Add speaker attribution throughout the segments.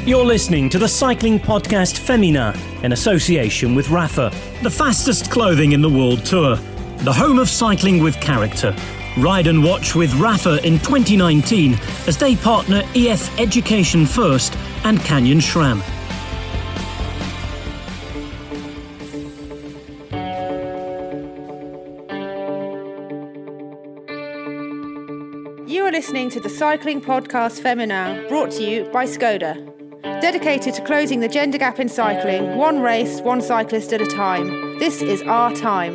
Speaker 1: You're listening to the cycling podcast Femina in association with Rapha, the fastest clothing in the world tour, the home of cycling with character. Ride and watch with Rapha in 2019 as they partner EF Education First and Canyon SRAM.
Speaker 2: You are listening to the cycling podcast Femina, brought to you by Skoda. Dedicated to closing the gender gap in cycling, one race, one cyclist at a time. This is our time.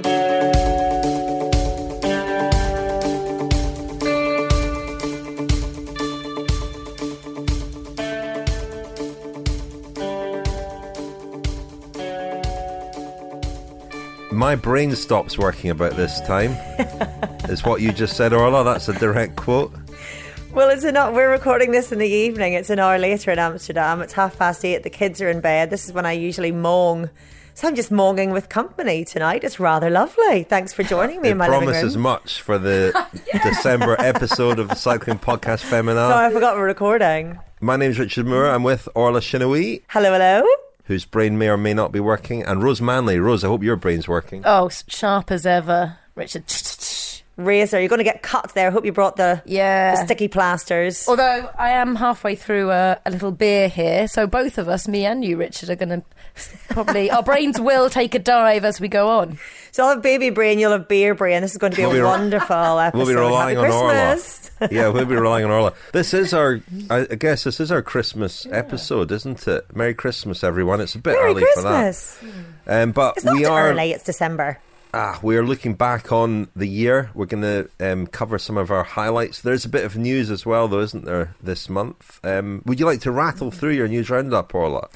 Speaker 3: My brain stops working about this time, is what you just said, Orla. That's a direct quote.
Speaker 4: Well, we're recording this in the evening. It's an hour later in Amsterdam. It's 8:30. The kids are in bed. This is when I usually moan. So I'm just moaning with company tonight. It's rather lovely. Thanks for joining me in my living room.
Speaker 3: It promises much for the December episode of the Cycling Podcast Femina.
Speaker 4: Sorry, I forgot we're recording.
Speaker 3: My name's Richard Moore. I'm with Orla Shinawee.
Speaker 4: Hello, hello.
Speaker 3: Whose brain may or may not be working. And Rose Manley. Rose, I hope your brain's working.
Speaker 5: Oh, sharp as ever, Richard.
Speaker 4: Razor, you're going to get cut there. I hope you brought the sticky plasters.
Speaker 5: Although I am halfway through a little beer here, so both of us, me and you, Richard, are going to probably... our brains will take a dive as we go on.
Speaker 4: So I'll have baby brain, you'll have beer brain. This is going to be a wonderful episode.
Speaker 3: We'll be relying
Speaker 4: Happy
Speaker 3: on
Speaker 4: Christmas.
Speaker 3: Orla. Yeah, we'll be relying on Orla. This is our Christmas episode, isn't it? Merry Christmas, everyone. It's a bit early for that. But
Speaker 4: it's not early, it's December.
Speaker 3: We are looking back on the year. We're going to cover some of our highlights. There's a bit of news as well, though, isn't there, this month? Would you like to rattle through your news roundup, Orla?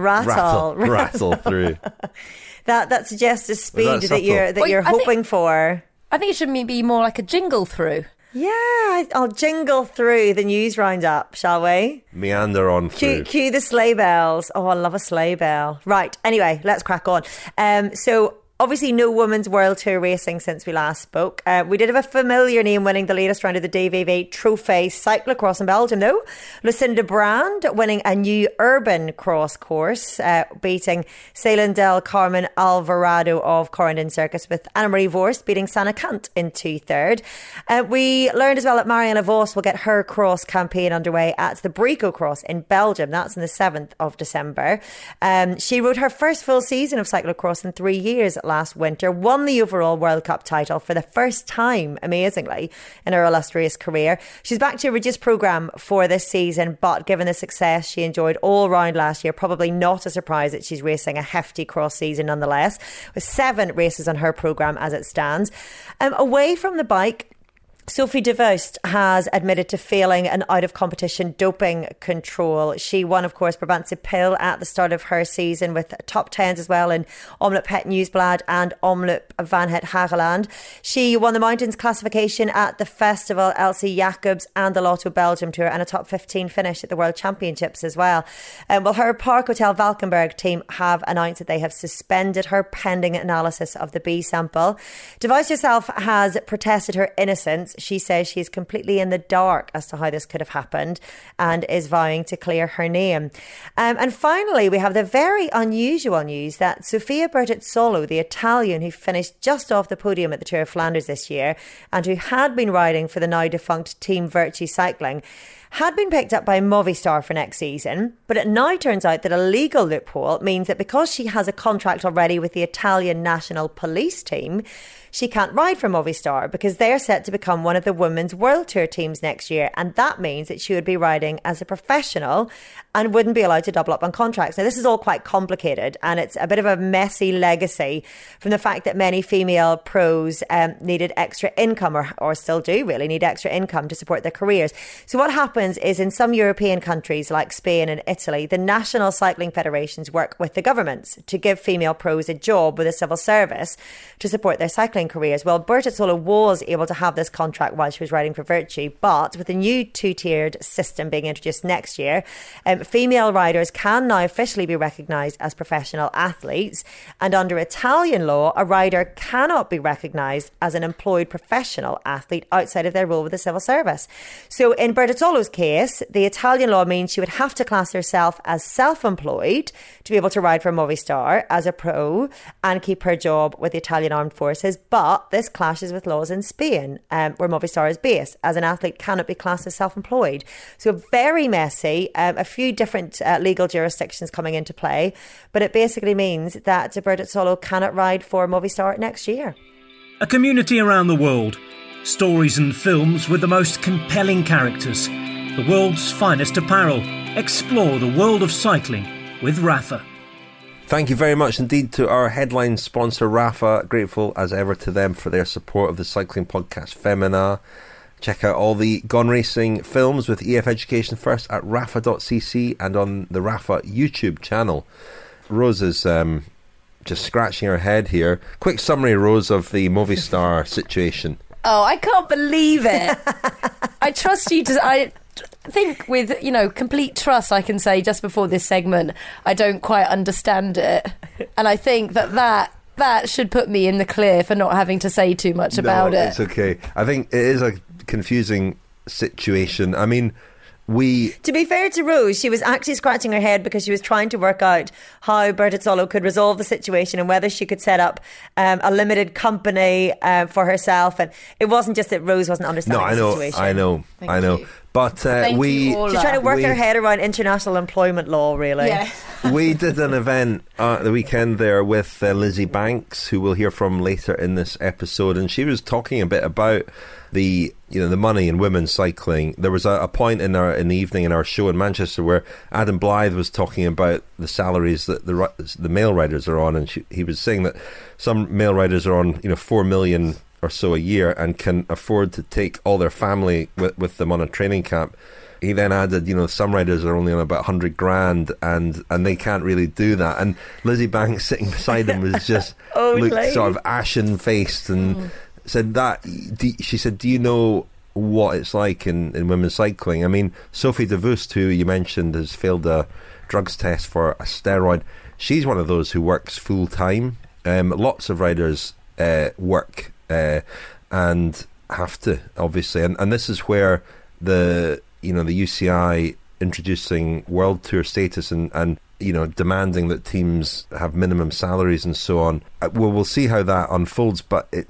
Speaker 3: Rattle through.
Speaker 4: That suggests a speed that you're hoping for.
Speaker 5: I think it should be more like a jingle through.
Speaker 4: Yeah, I'll jingle through the news roundup, shall we?
Speaker 3: Meander on through.
Speaker 4: Cue the sleigh bells. Oh, I love a sleigh bell. Right, anyway, let's crack on. Obviously, no women's world tour racing since we last spoke. We did have a familiar name winning the latest round of the DVV Trophy cyclocross in Belgium, though. Lucinda Brand winning a new urban cross course, beating Ceylon del Carmen Alvarado of Corendon Circus, with Annemarie Vorst beating Sana Kant in 2/3. We learned as well that Marianne Vos will get her cross campaign underway at the Brico Cross in Belgium. That's on the 7th of December. She rode her first full season of cyclocross in 3 years last winter, won the overall World Cup title for the first time, amazingly, in her illustrious career. She's back to a reduced programme for this season, but given the success she enjoyed all round last year, probably not a surprise that she's racing a hefty cross season nonetheless, with 7 races on her programme as it stands. Away from the bike, Sophie de Voost has admitted to failing an out-of-competition doping control. She won, of course, Brabantse Pijl at the start of her season, with top 10s as well in Omloop Het Nieuwsblad and Omloop Van Het Hageland. She won the mountains classification at the festival Elsie Jacobs and the Lotto Belgium Tour, and a top 15 finish at the World Championships as well. Her Park Hotel Valkenburg team have announced that they have suspended her pending analysis of the B sample. De Voost herself has protested her innocence. She says she is completely in the dark as to how this could have happened and is vowing to clear her name. And finally, we have the very unusual news that Sofia Bertizzolo, the Italian who finished just off the podium at the Tour of Flanders this year and who had been riding for the now defunct Team Virtue Cycling, had been picked up by Movistar for next season, but it now turns out that a legal loophole means that because she has a contract already with the Italian National Police team, she can't ride for Movistar because they're set to become one of the Women's World Tour teams next year. And that means that she would be riding as a professional and wouldn't be allowed to double up on contracts. Now, this is all quite complicated, and it's a bit of a messy legacy from the fact that many female pros needed extra income, or still do really need extra income to support their careers. So what happens is in some European countries like Spain and Italy, the national cycling federations work with the governments to give female pros a job with a civil service to support their cycling careers. Well, Bertizzolo was able to have this contract while she was riding for Virtue, but with the new two-tiered system being introduced next year, female riders can now officially be recognised as professional athletes, and under Italian law, a rider cannot be recognised as an employed professional athlete outside of their role with the civil service. So in Bertizzolo's Solo's case, the Italian law means she would have to class herself as self-employed to be able to ride for Movistar as a pro and keep her job with the Italian Armed Forces. But this clashes with laws in Spain, where Movistar is based, as an athlete cannot be classed as self-employed. So very messy, a few different legal jurisdictions coming into play. But it basically means that Bertozzolo cannot ride for Movistar next year.
Speaker 1: A community around the world. Stories and films with the most compelling characters. The world's finest apparel. Explore the world of cycling with Rapha.
Speaker 3: Thank you very much indeed to our headline sponsor, Rapha. Grateful as ever to them for their support of the cycling podcast Femina. Check out all the Gone Racing films with EF Education First at rapha.cc and on the Rapha YouTube channel. Rose is just scratching her head here. Quick summary, Rose, of the Movistar situation.
Speaker 5: Oh, I can't believe it. I trust you to... I think with, complete trust, I can say just before this segment, I don't quite understand it. And I think that should put me in the clear for not having to say too much about it.
Speaker 3: It's okay. I think it is a confusing situation. I mean... To
Speaker 4: be fair to Rose, she was actually scratching her head because she was trying to work out how Bertozzolo could resolve the situation and whether she could set up a limited company for herself. And it wasn't just that Rose wasn't understanding the situation.
Speaker 3: I know. But
Speaker 4: she's trying to work her head around international employment law, really.
Speaker 5: Yeah.
Speaker 3: We did an event the weekend there with Lizzie Banks, who we'll hear from later in this episode, and she was talking a bit about the money in women's cycling. There was a point in the evening in our show in Manchester where Adam Blythe was talking about the salaries that the male riders are on, and he was saying that some male riders are on 4 million or so a year and can afford to take all their family with them on a training camp. He then added, some riders are only on about 100 grand and they can't really do that. And Lizzie Banks sitting beside him was just looked sort of ashen faced and said that. She said, "Do you know what it's like in women's cycling?" I mean, Sophie de Voost, who you mentioned has failed a drugs test for a steroid, she's one of those who works full time. Lots of riders work and have to, obviously, and this is where the UCI introducing World Tour status and demanding that teams have minimum salaries and so on. We'll see how that unfolds, but it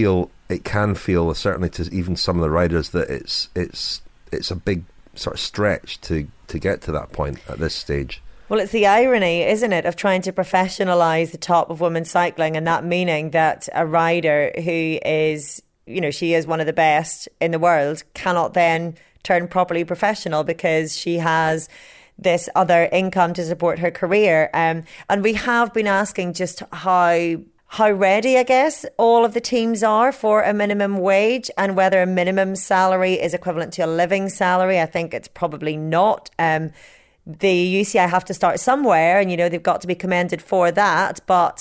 Speaker 3: can feel certainly to even some of the riders that it's a big sort of stretch to get to that point at this stage.
Speaker 4: Well, it's the irony, isn't it, of trying to professionalise the top of women's cycling, and that meaning that a rider who is, she is one of the best in the world, cannot then turn properly professional because she has this other income to support her career. And we have been asking just how ready, I guess, all of the teams are for a minimum wage and whether a minimum salary is equivalent to a living salary. I think it's probably not. The UCI have to start somewhere and, they've got to be commended for that. But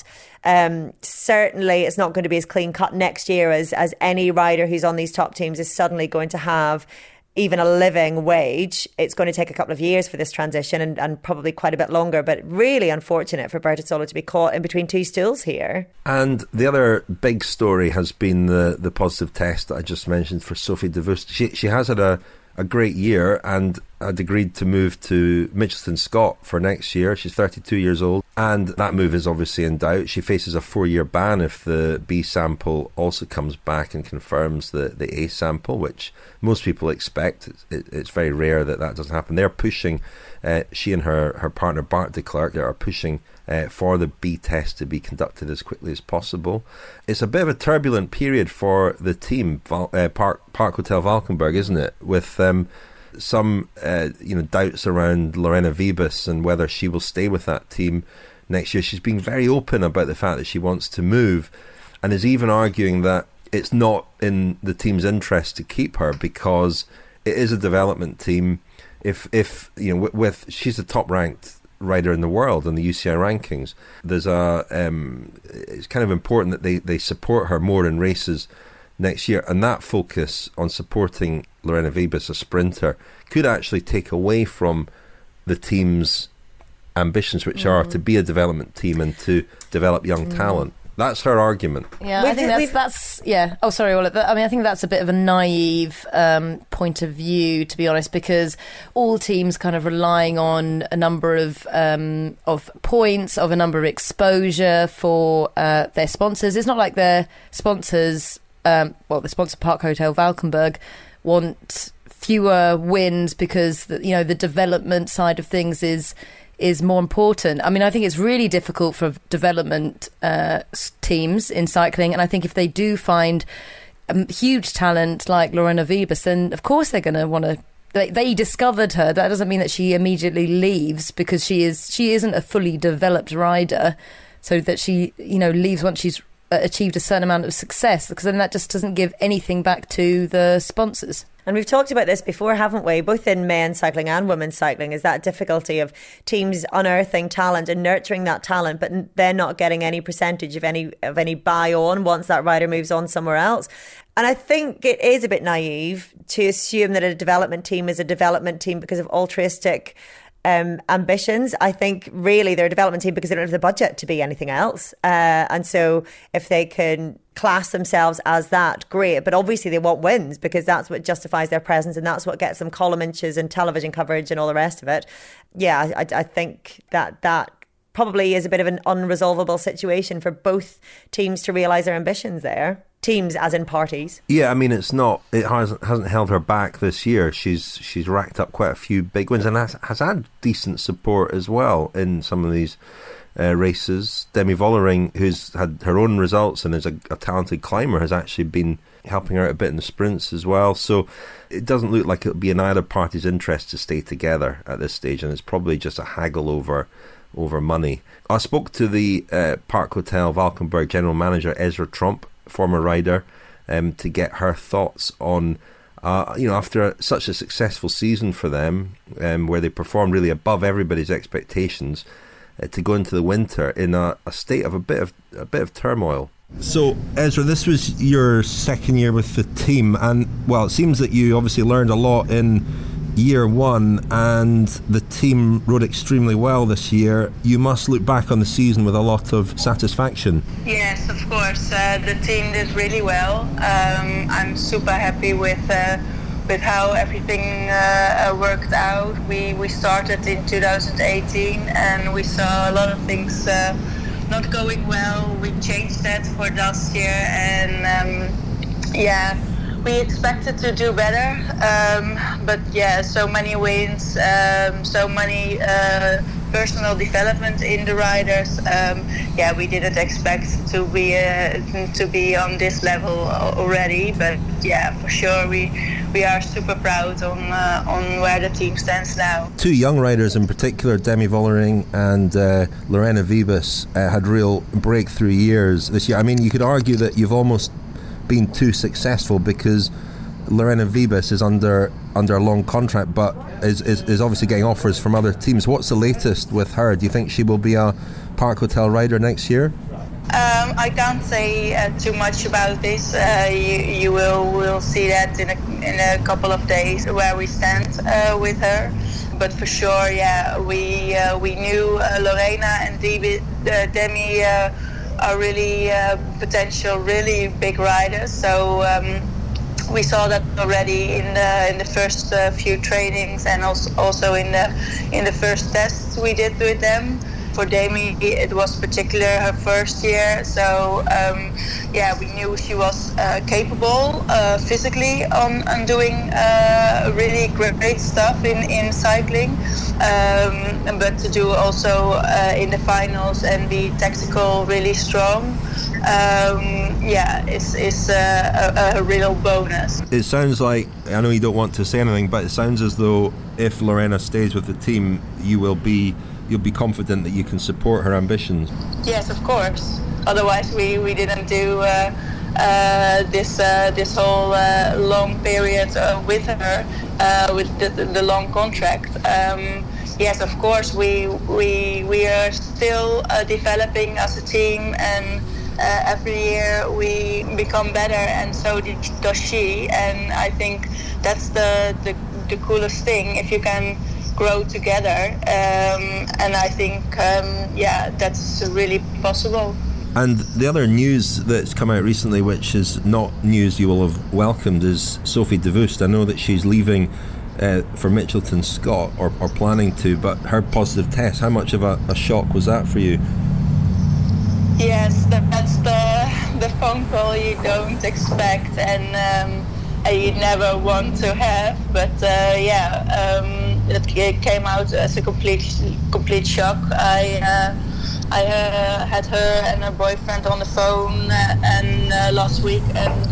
Speaker 4: certainly it's not going to be as clean cut next year as any rider who's on these top teams is suddenly going to have even a living wage. It's going to take a couple of years for this transition and probably quite a bit longer, but really unfortunate for Bertozzolo to be caught in between two stools here.
Speaker 3: And the other big story has been the positive test that I just mentioned for Sophie de Voost. She has had a great year and had agreed to move to Mitchelton Scott for next year. She's 32 years old and that move is obviously in doubt. She faces a 4-year ban if the B sample also comes back and confirms the A sample, which most people expect. It's very rare that doesn't happen. They're pushing, she and her partner Bart de Klerk are pushing for the B test to be conducted as quickly as possible. It's a bit of a turbulent period for the team, Park Hotel Valkenburg, isn't it? With some doubts around Lorena Wiebes and whether she will stay with that team next year. She's been very open about the fact that she wants to move and is even arguing that it's not in the team's interest to keep her because it is a development team. If she's the top ranked rider in the world in the UCI rankings, there's it's kind of important that they support her more in races next year, and that focus on supporting Lorena Wiebes, a sprinter, could actually take away from the team's ambitions, which are to be a development team and to develop young talent. That's her argument.
Speaker 5: Yeah, I think that's yeah. Oh, sorry, Ola. I mean, I think that's a bit of a naive point of view, to be honest, because all teams kind of relying on a number of points, of a number of exposure for their sponsors. It's not like their sponsors, the sponsor Park Hotel Valkenburg, want fewer wins because the development side of things is more important. I mean, I think it's really difficult for development teams in cycling, and I think if they do find a huge talent like Lorena Wiebes, then of course they're going to want to. They discovered her. That doesn't mean that she immediately leaves, because she isn't a fully developed rider, so that she leaves once she's achieved a certain amount of success, because then that just doesn't give anything back to the sponsors.
Speaker 4: And we've talked about this before, haven't we? Both in men's cycling and women's cycling, is that difficulty of teams unearthing talent and nurturing that talent, but then not getting any percentage of any buy-on once that rider moves on somewhere else. And I think it is a bit naive to assume that a development team is a development team because of altruistic ambitions. I think really they're a development team because they don't have the budget to be anything else. And so if they can class themselves as that, great. But obviously they want wins, because that's what justifies their presence and that's what gets them column inches and television coverage and all the rest of it. Yeah, I think that probably is a bit of an unresolvable situation for both teams to realise their ambitions there. Teams as in parties. Yeah,
Speaker 3: I mean, it hasn't held her back this year. She's racked up quite a few big wins and has had decent support as well in some of these races. Demi Vollering, who's had her own results and is a talented climber, has actually been helping her out a bit in the sprints as well. So it doesn't look like it'll be in either party's interest to stay together at this stage, and it's probably just a haggle over money. I spoke to the Park Hotel Valkenburg general manager Ezra Tromp, former rider, to get her thoughts on after such a successful season for them, where they performed really above everybody's expectations, to go into the winter in a state of a bit of turmoil.
Speaker 6: So, Ezra, this was your second year with the team, and it seems that you obviously learned a lot in year one, and the team rode extremely well this year. You must look back on the season with a lot of satisfaction.
Speaker 7: Yes, of course. The team did really well. I'm super happy with how everything worked out. We started in 2018 and we saw a lot of things not going well. We changed that for last year, and we expected to do better, but so many wins, so many personal development in the riders. We didn't expect to be on this level already, but for sure we are super proud on where the team stands now.
Speaker 6: Two young riders in particular, Demi Vollering and Lorena Wiebes, had real breakthrough years this year. I mean, you could argue that you've almost been too successful, because Lorena Wiebes is under a long contract, but is obviously getting offers from other teams. What's the latest with her? Do you think she will be a Park Hotel rider next year?
Speaker 7: I can't say too much about this. You will see that in a couple of days where we stand with her. But for sure, we knew Lorena and Demi are really potential, really big riders. So we saw that already in the first few trainings, and also in the first tests we did with them. For Demi, it was particular her first year, so we knew she was capable physically on doing really great stuff in cycling, but to do also in the finals and be tactical really strong, is a real bonus.
Speaker 6: It sounds like, I know you don't want to say anything, but it sounds as though if Lorena stays with the team, you'll be confident that you can support her ambitions.
Speaker 7: Yes, of course. Otherwise, we didn't do this whole long period with her, with the long contract. Yes, of course, we are still developing as a team, and every year we become better, and so does she. And I think that's the coolest thing, if you can grow together, and I think that's really possible.
Speaker 6: And the other news that's come out recently, which is not news you will have welcomed, is Sophie de Voost. I know that she's leaving for Mitchelton Scott, or planning to, but her positive test, how much of a shock was that for you?
Speaker 7: Yes, that's the phone call you don't expect and you never want to have. But it came out as a complete shock. I had her and her boyfriend on the phone and last week, and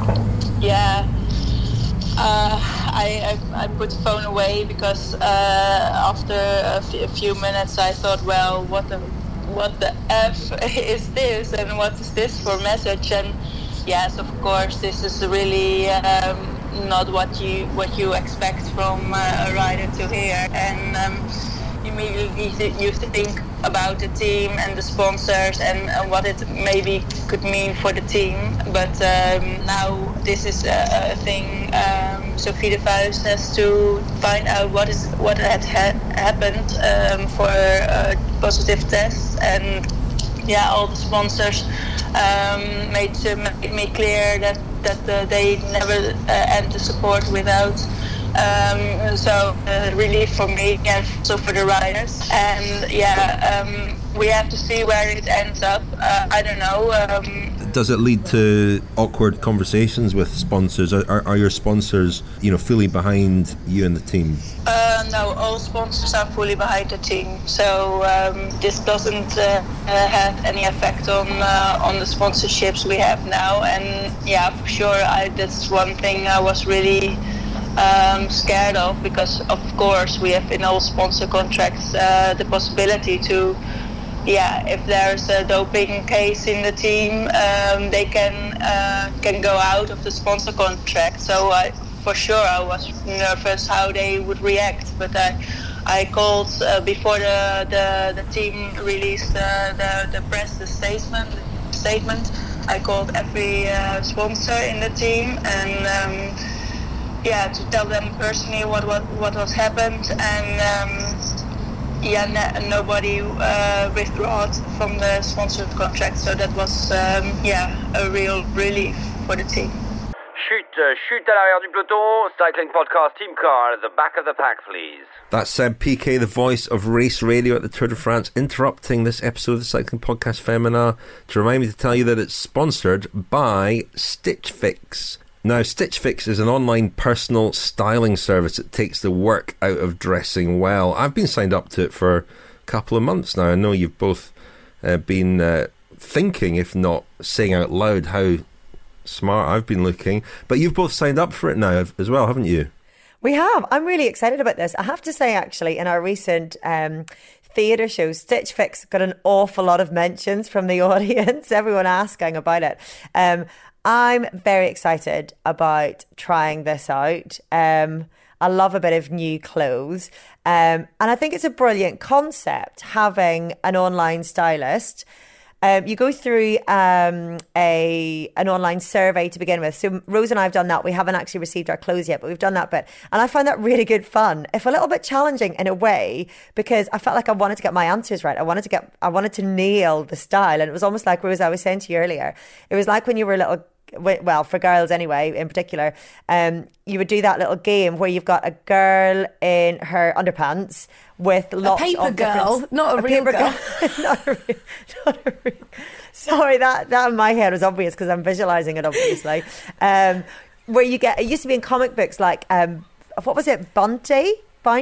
Speaker 7: I put the phone away because after a few minutes I thought, well, what the F is this, and what is this for message? And yes, of course, this is really not what you expect from a rider to hear. And immediately you think about the team and the sponsors and what it maybe could mean for the team. But now this is a thing. Sophie de Voost has to find out what had happened for a positive test, and all the sponsors made me clear that they never end the support without. So relief for me and also for the riders. And we have to see where it ends up. I don't know.
Speaker 6: Does it lead to awkward conversations with sponsors? Are your sponsors, fully behind you and the team?
Speaker 7: No, all sponsors are fully behind the team. So this doesn't have any effect on the sponsorships we have now. And for sure, that's one thing I was really scared of, because of course we have in all sponsor contracts the possibility to, if there's a doping case in the team, they can go out of the sponsor contract. So for sure I was nervous how they would react, but I called before the team released the press statement. I called every sponsor in the team and to tell them personally what was happened, and nobody withdrew from the sponsored contract, so that was a real relief for the team.
Speaker 8: Chute à l'arrière du peloton, Cycling Podcast Team Car at the back of the pack, please.
Speaker 3: That's PK, the voice of race radio at the Tour de France, interrupting this episode of the Cycling Podcast Femina to remind me to tell you that it's sponsored by Stitch Fix. Now, Stitch Fix is an online personal styling service that takes the work out of dressing well. I've been signed up to it for a couple of months now. I know you've both been thinking, if not saying out loud, how smart I've been looking. But you've both signed up for it now as well, haven't you?
Speaker 4: We have. I'm really excited about this. I have to say, actually, in our recent theatre show, Stitch Fix got an awful lot of mentions from the audience, everyone asking about it. I'm very excited about trying this out. I love a bit of new clothes. And I think it's a brilliant concept, having an online stylist. You go through an online survey to begin with. So Rose and I have done that. We haven't actually received our clothes yet, but we've done that bit. And I found that really good fun, if a little bit challenging in a way, because I felt like I wanted to get my answers right. I wanted to nail the style. And it was almost like, Rose, I was saying to you earlier, it was like when you were a little, well, for girls anyway, in particular, you would do that little game where you've got a girl in her underpants with lots of
Speaker 5: paper girl, not a real girl.
Speaker 4: not a real. Sorry, that in my head was obvious because I'm visualising it, obviously. Where you get, it used to be in comic books, like what was it, Bunty?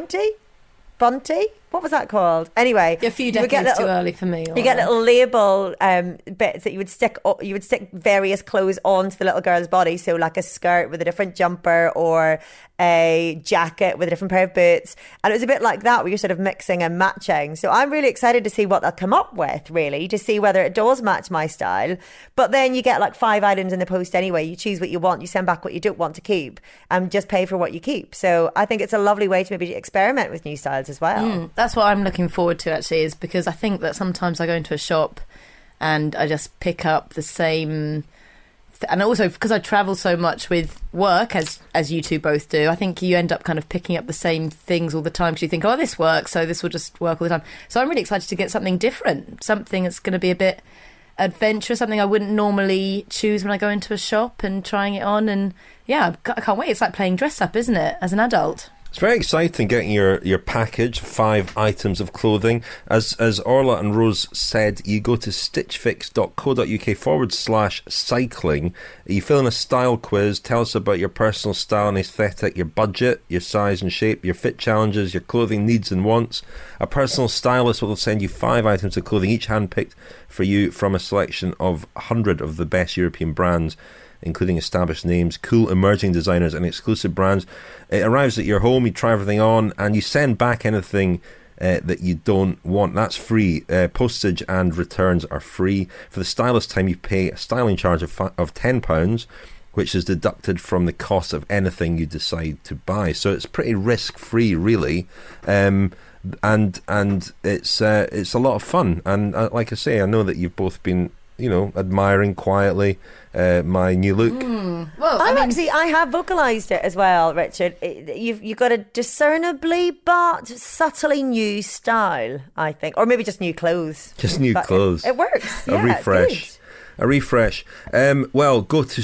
Speaker 4: What was that called? Anyway,
Speaker 5: a few decades too early for me.
Speaker 4: You get little label bits that you would stick various clothes onto the little girl's body. So like a skirt with a different jumper, or a jacket with a different pair of boots. And it was a bit like that, where you're sort of mixing and matching. So I'm really excited to see what they'll come up with, really, to see whether it does match my style. But then you get like 5 items in the post anyway. You choose what you want, you send back what you don't want to keep, and just pay for what you keep. So I think it's a lovely way to maybe experiment with new styles as well.
Speaker 5: That's what I'm looking forward to, actually, is because I think that sometimes I go into a shop and I just pick up the same and also because I travel so much with work, as you two both do, I think you end up kind of picking up the same things all the time, because you think, oh, this works, so this will just work all the time. So I'm really excited to get something different, something that's going to be a bit adventurous, something I wouldn't normally choose when I go into a shop and trying it on. And yeah, I can't wait. It's like playing dress up, isn't it, as an adult?
Speaker 3: It's very exciting getting your package, 5 items of clothing. As Orla and Rose said, you go to stitchfix.co.uk/cycling. You fill in a style quiz, tell us about your personal style and aesthetic, your budget, your size and shape, your fit challenges, your clothing needs and wants. A personal stylist will send you 5 items of clothing, each handpicked for you from a selection of 100 of the best European brands, including established names, cool emerging designers and exclusive brands. It arrives at your home, you try everything on, and you send back anything that you don't want. That's free. Postage and returns are free. For the stylist time, you pay a styling charge of £10, which is deducted from the cost of anything you decide to buy. So it's pretty risk-free, really. And it's a lot of fun. And like I say, I know that you've both been, admiring quietly my new look.
Speaker 4: Well, I have vocalised it as well, Richard. You've got a discernibly but subtly new style, I think, or maybe just new clothes.
Speaker 3: Just new clothes.
Speaker 4: It works.
Speaker 3: A refresh. A refresh. Well, go to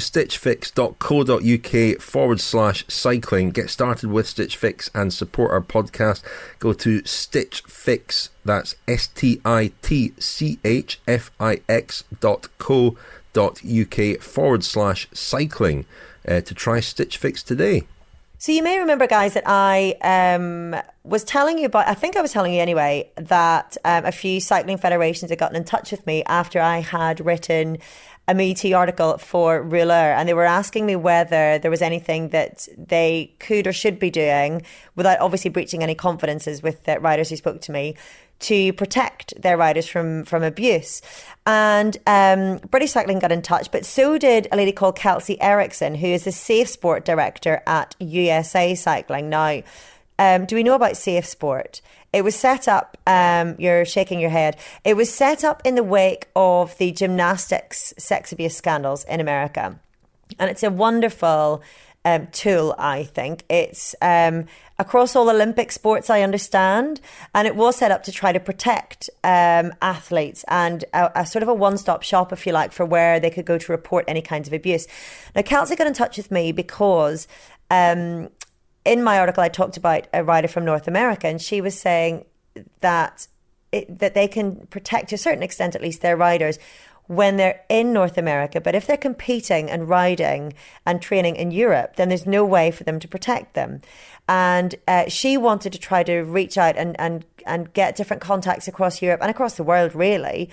Speaker 3: stitchfix.co.uk/cycling. Get started with Stitch Fix and support our podcast. Go to Stitch Fix. That's stitchfix.co.uk/cycling to try Stitch Fix today.
Speaker 4: So you may remember, guys, that I was telling you about, I think I was telling you anyway, that a few cycling federations had gotten in touch with me after I had written a meaty article for Rouleur, and they were asking me whether there was anything that they could or should be doing, without obviously breaching any confidences with the riders who spoke to me, to protect their riders from abuse. And British Cycling got in touch, but so did a lady called Kelsey Erickson, who is the Safe Sport Director at USA Cycling. Now, do we know about Safe Sport? It was set up, you're shaking your head, it was set up in the wake of the gymnastics sex abuse scandals in America. And it's a wonderful tool, I think. It's across all Olympic sports, I understand, and it was set up to try to protect athletes and a sort of a one-stop shop, if you like, for where they could go to report any kinds of abuse. Now, Kelsey got in touch with me because in my article I talked about a rider from North America, and she was saying that that they can protect, to a certain extent at least, their riders when they're in North America, but if they're competing and riding and training in Europe, then there's no way for them to protect them. And she wanted to try to reach out and get different contacts across Europe and across the world, really,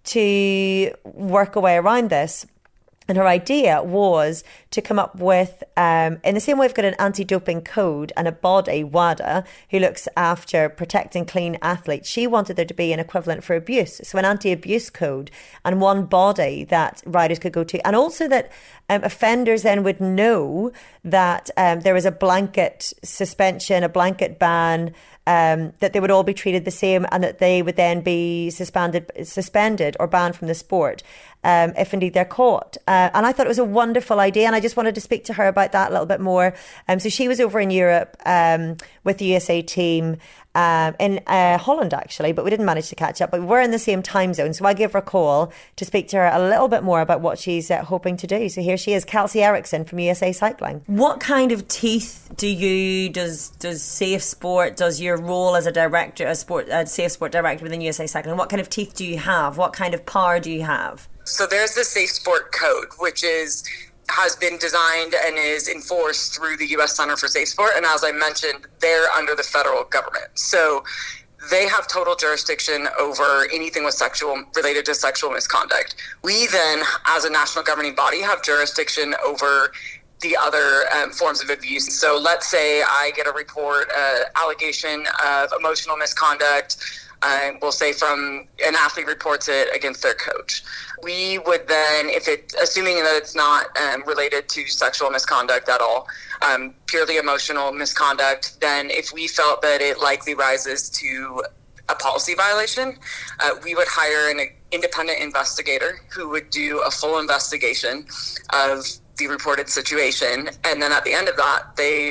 Speaker 4: to work a way around this. And her idea was to come up with, in the same way we've got an anti-doping code and a body, WADA, who looks after protecting clean athletes. She wanted there to be an equivalent for abuse. So an anti-abuse code and one body that riders could go to. And also that offenders then would know that there was a blanket suspension, a blanket ban, that they would all be treated the same, and that they would then be suspended or banned from the sport if indeed they're caught. And I thought it was a wonderful idea, and I just wanted to speak to her about that a little bit more. So she was over in Europe with the USA team in Holland, actually, but we didn't manage to catch up. But we're in the same time zone, so I gave her a call to speak to her a little bit more about what she's hoping to do. So here she is, Kelsey Erickson from USA Cycling. What kind of teeth does Safe Sport, does your role as a director, a Safe Sport director within USA Cycling, what kind of teeth do you have? What kind of power do you have?
Speaker 9: So there's the Safe Sport Code, which has been designed and is enforced through the U.S. Center for Safe Sport. And as I mentioned, they're under the federal government. So they have total jurisdiction over anything related to sexual misconduct. We then, as a national governing body, have jurisdiction over the other forms of abuse. So let's say I get a report, allegation of emotional misconduct, we'll say from an athlete reports it against their coach. We would then, assuming that it's not related to sexual misconduct at all, purely emotional misconduct, then if we felt that it likely rises to a policy violation, we would hire an independent investigator who would do a full investigation of the reported situation. And then at the end of that, they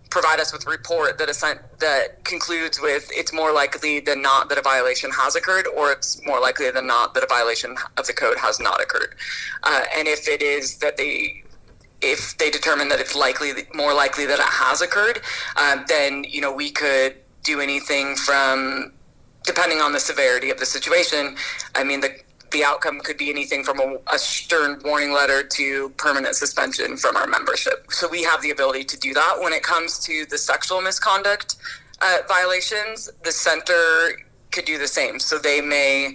Speaker 9: provide us with a report that concludes with it's more likely than not that a violation has occurred, or it's more likely than not that a violation of the code has not occurred. And if it is that if they determine that it's more likely that it has occurred, then, we could do anything from, depending on the severity of the situation. I mean, the outcome could be anything from a stern warning letter to permanent suspension from our membership. So we have the ability to do that. When it comes to the sexual misconduct violations, the center could do the same. So they may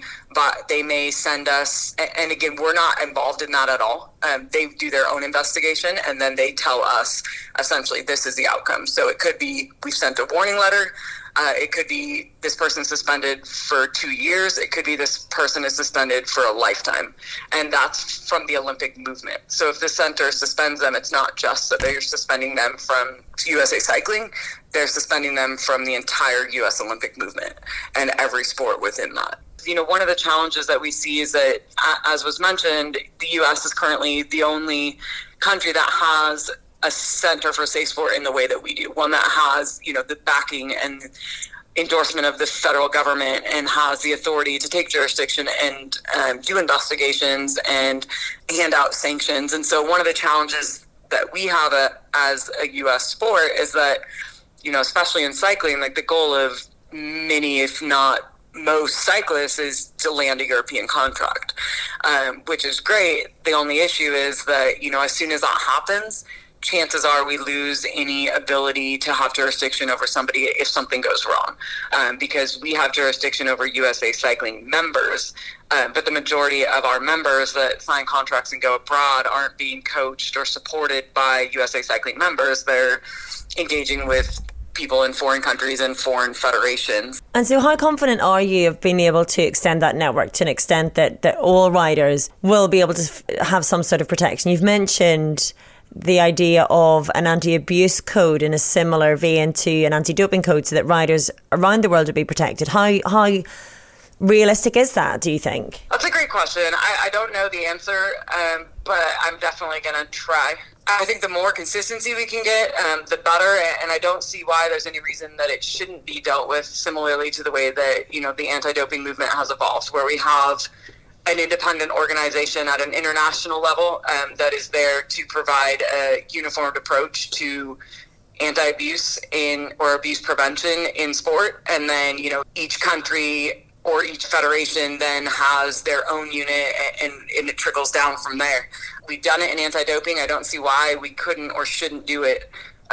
Speaker 9: send us, and again, we're not involved in that at all. They do their own investigation, and then they tell us, essentially, this is the outcome. So it could be, we've sent a warning letter. It could be this person suspended for 2 years. It could be this person is suspended for a lifetime. And that's from the Olympic movement. So if the center suspends them, it's not just that they're suspending them from USA Cycling. They're suspending them from the entire U.S. Olympic movement and every sport within that. One of the challenges that we see is that, as was mentioned, the U.S. is currently the only country that has a center for safe sport in the way that we do, one that has, the backing and endorsement of the federal government and has the authority to take jurisdiction and do investigations and hand out sanctions. And so one of the challenges that we have as a U.S. sport is that, especially in cycling, like the goal of many, if not most cyclists, is to land a European contract, which is great. The only issue is that, as soon as that happens, chances are we lose any ability to have jurisdiction over somebody if something goes wrong, because we have jurisdiction over USA Cycling members, but the majority of our members that sign contracts and go abroad aren't being coached or supported by USA Cycling members. They're engaging with people in foreign countries and foreign federations.
Speaker 4: And so how confident are you of being able to extend that network to an extent that all riders will be able to have some sort of protection? You've mentioned the idea of an anti-abuse code in a similar vein to an anti-doping code so that riders around the world would be protected. How realistic is that, do you think?
Speaker 9: That's a great question. I don't know the answer, but I'm definitely going to try. I think the more consistency we can get, the better, and I don't see why there's any reason that it shouldn't be dealt with similarly to the way that, the anti-doping movement has evolved, where we have an independent organization at an international level that is there to provide a uniformed approach to anti-abuse or abuse prevention in sport. And then, each country or each federation then has their own unit, and it trickles down from there. We've done it in anti-doping. I don't see why we couldn't or shouldn't do it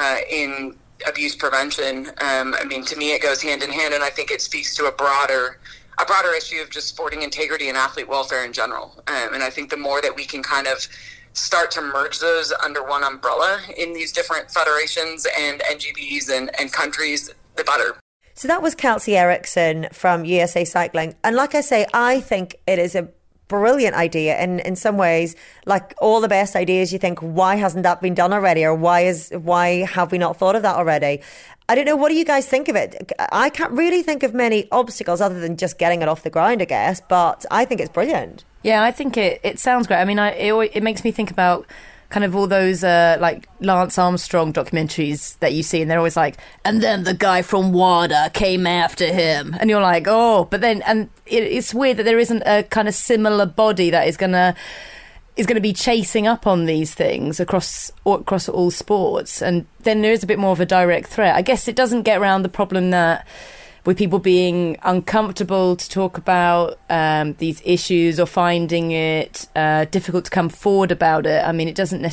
Speaker 9: in abuse prevention. To me, it goes hand in hand, and I think it speaks to a broader issue of just sporting integrity and athlete welfare in general. And I think the more that we can kind of start to merge those under one umbrella in these different federations and NGBs and countries, the better.
Speaker 4: So that was Kelsey Erickson from USA Cycling. And like I say, I think it is a brilliant idea. And in some ways, like all the best ideas, you think, why hasn't that been done already? Or why have we not thought of that already? I don't know. What do you guys think of it? I can't really think of many obstacles other than just getting it off the ground, I guess. But I think it's brilliant.
Speaker 5: Yeah, I think it sounds great. I mean, it makes me think about kind of all those like Lance Armstrong documentaries that you see, and they're always like, and then the guy from WADA came after him, and you're like, oh, but then, and it's weird that there isn't a kind of similar body that is going to be chasing up on these things across all sports, and then there is a bit more of a direct threat. I guess it doesn't get around the problem that with people being uncomfortable to talk about these issues or finding it difficult to come forward about it. I mean, it doesn't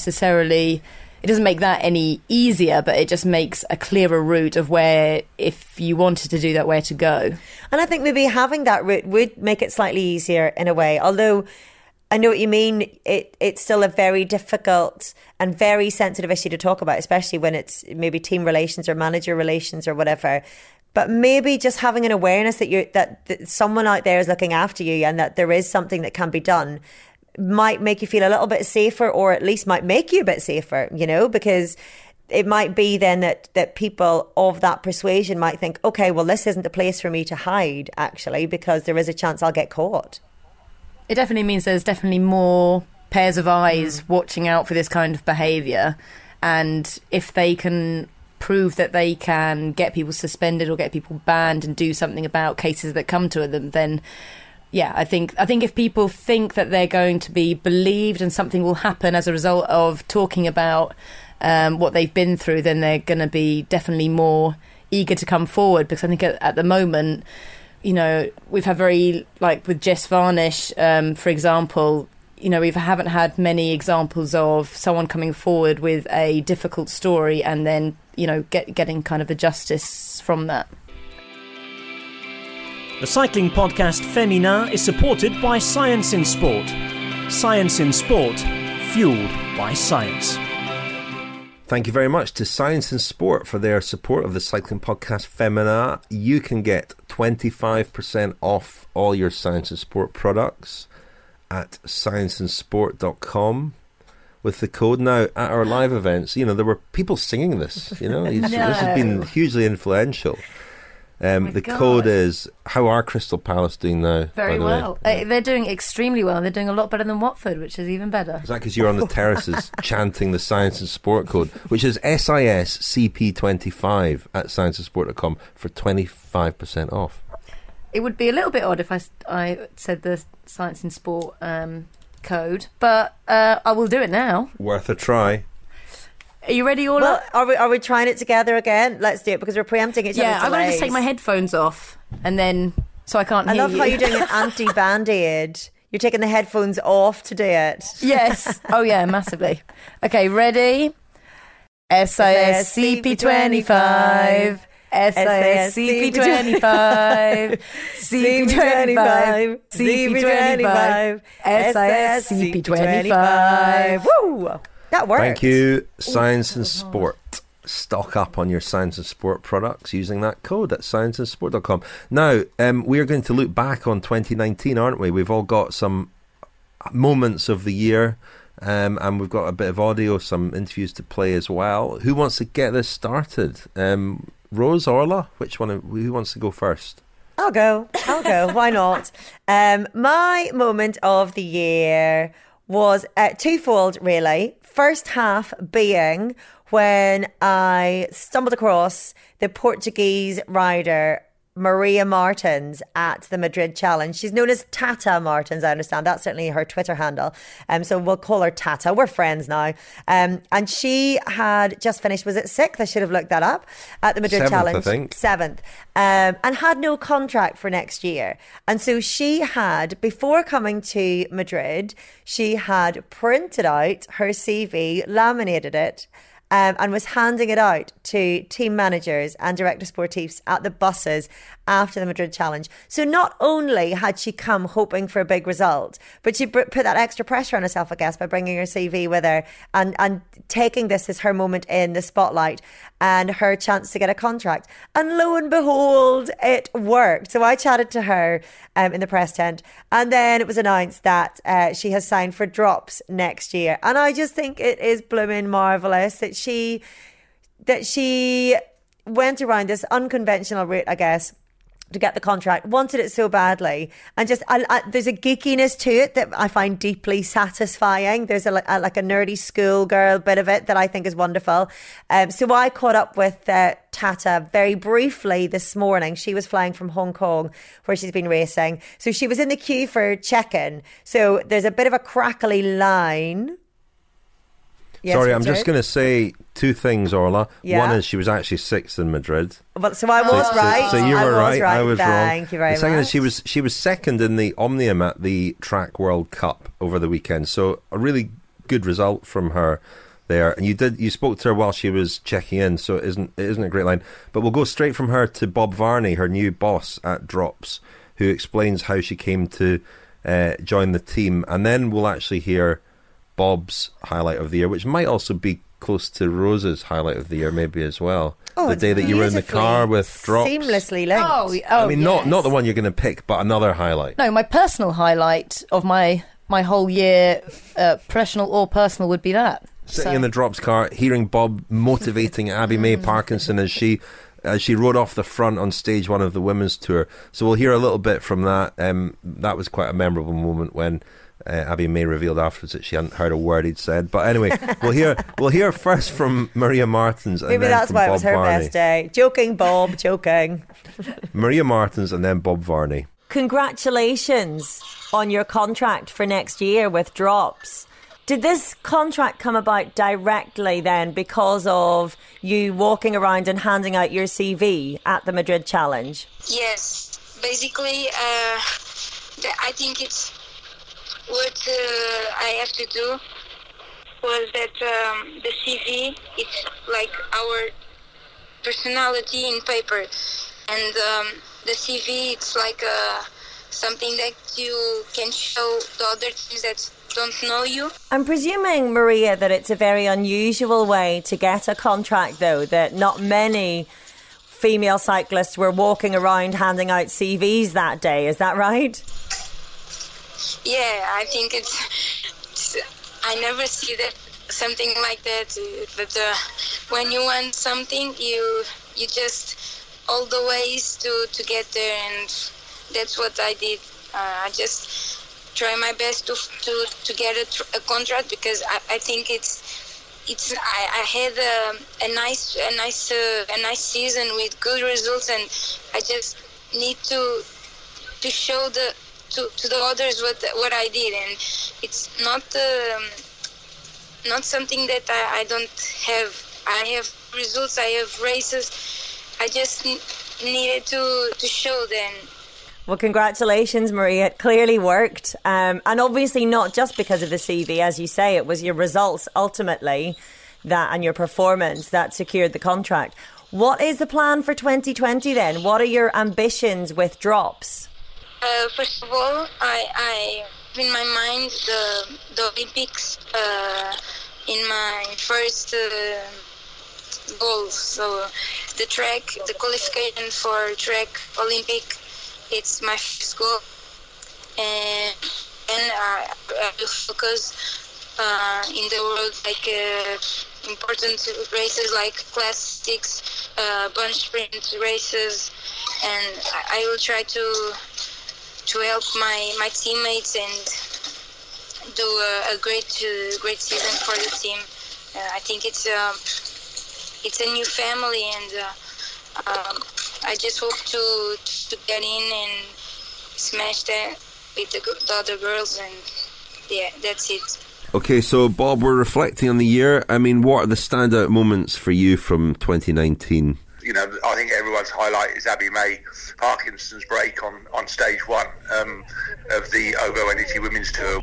Speaker 5: make that any easier, but it just makes a clearer route of where, if you wanted to do that, where to go.
Speaker 4: And I think maybe having that route would make it slightly easier in a way, although I know what you mean. It's still a very difficult and very sensitive issue to talk about, especially when it's maybe team relations or manager relations or whatever. But maybe just having an awareness that someone out there is looking after you and that there is something that can be done might make you feel a little bit safer, or at least might make you a bit safer, because it might be then that people of that persuasion might think, okay, well, this isn't the place for me to hide, actually, because there is a chance I'll get caught.
Speaker 5: It definitely means there's definitely more pairs of eyes watching out for this kind of behaviour. And if they can prove that they can get people suspended or get people banned and do something about cases that come to them, then yeah, I think if people think that they're going to be believed and something will happen as a result of talking about what they've been through, then they're going to be definitely more eager to come forward. Because I think at the moment, you know, we've had very, like with Jess Varnish, for example, you know, we haven't had many examples of someone coming forward with a difficult story and then, you know, getting kind of a justice from that.
Speaker 1: The cycling podcast Femina is supported by Science in Sport. Science in Sport, fueled by science.
Speaker 3: Thank you very much to Science in Sport for their support of the cycling podcast Femina. You can get 25% off all your Science in Sport products at scienceinsport.com with the code. Now, at our live events, you know, there were people singing this, you know. This has been hugely influential. The code is, how are Crystal Palace doing now?
Speaker 5: Very well. They're doing extremely well. They're doing a lot better than Watford, which is even better.
Speaker 3: Is that because you're on the terraces chanting the Science and Sport code, which is SISCP25 at scienceinsport.com for 25% off?
Speaker 5: It would be a little bit odd if I said the Science in Sport code, but I will do it now.
Speaker 3: Worth a try.
Speaker 5: Are you ready, Orla?
Speaker 4: Well, are we trying it together again? Let's do it because we're preempting each other's delays.
Speaker 5: Yeah, I'm going to just take my headphones off and then so I can't hear you.
Speaker 4: I love how you're doing an anti-Band-Aid. You're taking the headphones off to do it.
Speaker 5: Yes. Oh yeah, massively. Okay, ready? SISCP25. SISCP25, CP25, CP25, SISCP25.
Speaker 4: Woo! That worked.
Speaker 3: Thank you, Science and Sport. Stock up on your Science and Sport products using that code at scienceinsport.com. Now, we are going to look back on 2019, aren't we? We've all got some moments of the year, and we've got a bit of audio, some interviews to play as well. Who wants to get this started? Rose, Orla, who wants to go first?
Speaker 4: I'll go. Why not? My moment of the year was twofold, really. First half being when I stumbled across the Portuguese rider Maria Martins at the Madrid Challenge. She's known as Tata Martins, I understand. That's certainly her Twitter handle. So we'll call her Tata. We're friends now. And she had just finished, was it 6th? I should have looked that up. At the Madrid
Speaker 3: 7th,
Speaker 4: Challenge.
Speaker 3: I think.
Speaker 4: 7th. And had no contract for next year. And so she had, before coming to Madrid, she had printed out her CV, laminated it, and was handing it out to team managers and director sportifs at the buses after the Madrid Challenge. So not only had she come hoping for a big result, but she put that extra pressure on herself, I guess, by bringing her CV with her and taking this as her moment in the spotlight and her chance to get a contract. And lo and behold, it worked. So I chatted to her in the press tent, and then it was announced that she has signed for Drops next year. And I just think it is blooming marvellous that she went around this unconventional route, I guess, to get the contract, wanted it so badly, and just there's a geekiness to it that I find deeply satisfying. There's like a nerdy schoolgirl bit of it that I think is wonderful. So I caught up with Tata very briefly this morning. She was flying from Hong Kong, where she's been racing. So she was in the queue for check-in. So there's a bit of a crackly line. Yes,
Speaker 3: Sorry,
Speaker 4: Richard?
Speaker 3: I'm just going to say two things, Orla.
Speaker 4: Yeah.
Speaker 3: One is she was actually 6th in Madrid.
Speaker 4: Well, so I was right.
Speaker 3: So you were right. I was wrong.
Speaker 4: Thank you very much.
Speaker 3: The second is she was 2nd in the Omnium at the Track World Cup over the weekend. So a really good result from her there. And you spoke to her while she was checking in, so it isn't a great line. But we'll go straight from her to Bob Varney, her new boss at Drops, who explains how she came to join the team, and then we'll actually hear Bob's highlight of the year, which might also be close to Rose's highlight of the year maybe as well.
Speaker 4: Oh,
Speaker 3: the day that you were in the car with Drops.
Speaker 4: Seamlessly linked.
Speaker 5: Oh,
Speaker 3: I mean,
Speaker 5: yes.
Speaker 3: not the one you're going to pick, but another highlight.
Speaker 5: No, my personal highlight of my whole year, professional or personal, would be that.
Speaker 3: Sitting in the Drops car, hearing Bob motivating Abby May Parkinson as she rode off the front on stage 1 of the women's tour. So we'll hear a little bit from that. That was quite a memorable moment when Abby May revealed afterwards that she hadn't heard a word he'd said. But anyway, we'll hear first from Maria Martins. And
Speaker 4: Maybe
Speaker 3: then
Speaker 4: that's
Speaker 3: from
Speaker 4: why
Speaker 3: Bob
Speaker 4: it was her
Speaker 3: Varney.
Speaker 4: best day. Joking, Bob, joking.
Speaker 3: Maria Martins and then Bob Varney.
Speaker 4: Congratulations on your contract for next year with Drops. Did this contract come about directly then because of you walking around and handing out your CV at the Madrid Challenge?
Speaker 10: Yes. Basically, I think it's what I have to do was that the CV, it's like our personality in paper. And the CV, it's like something that you can show the other teams that don't know you.
Speaker 4: I'm presuming, Maria, that it's a very unusual way to get a contract, though, that not many female cyclists were walking around handing out CVs that day. Is that right?
Speaker 10: Yeah, I think I never see that something like that. But when you want something, you just all the ways to get there, and that's what I did. I just try my best to get a contract, because I think I had a nice season with good results, and I just need to show to the others what I did, and it's not something that I don't have. I have results, I have races. I just needed to show them.
Speaker 4: Well, congratulations, Maria. It clearly worked. And obviously not just because of the CV, as you say, it was your results ultimately and your performance that secured the contract. What is the plan for 2020 then? What are your ambitions with Drops?
Speaker 10: First of all, I have in my mind the Olympics in my first goal. So the qualification for track Olympic, it's my first goal, and I will focus in the world like important races like classics, bunch sprint races, and I will try to help my teammates and do a great season for the team. I think it's a new family, and I just hope to get in and smash that with the other girls, and yeah, that's it.
Speaker 3: Okay, so Bob, we're reflecting on the year. I mean, what are the standout moments for you from 2019?
Speaker 11: You know, I think everyone's highlight is Abby May Parkinson's break on stage one of the OVO Energy Women's Tour.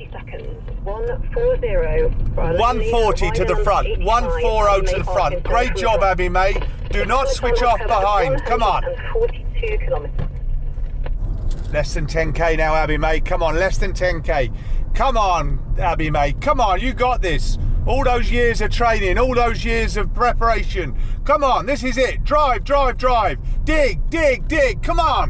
Speaker 12: 140 to the front, 140 to the front. Great job, Abby May. Do not switch off behind. Come on. 42 kilometres. Less than 10k now, Abby May. Come on, less than 10k. Come on, Abby May. Come on, you got this. All those years of training, all those years of preparation. Come on, this is it. Drive, drive, drive. Dig, dig, dig. Come on.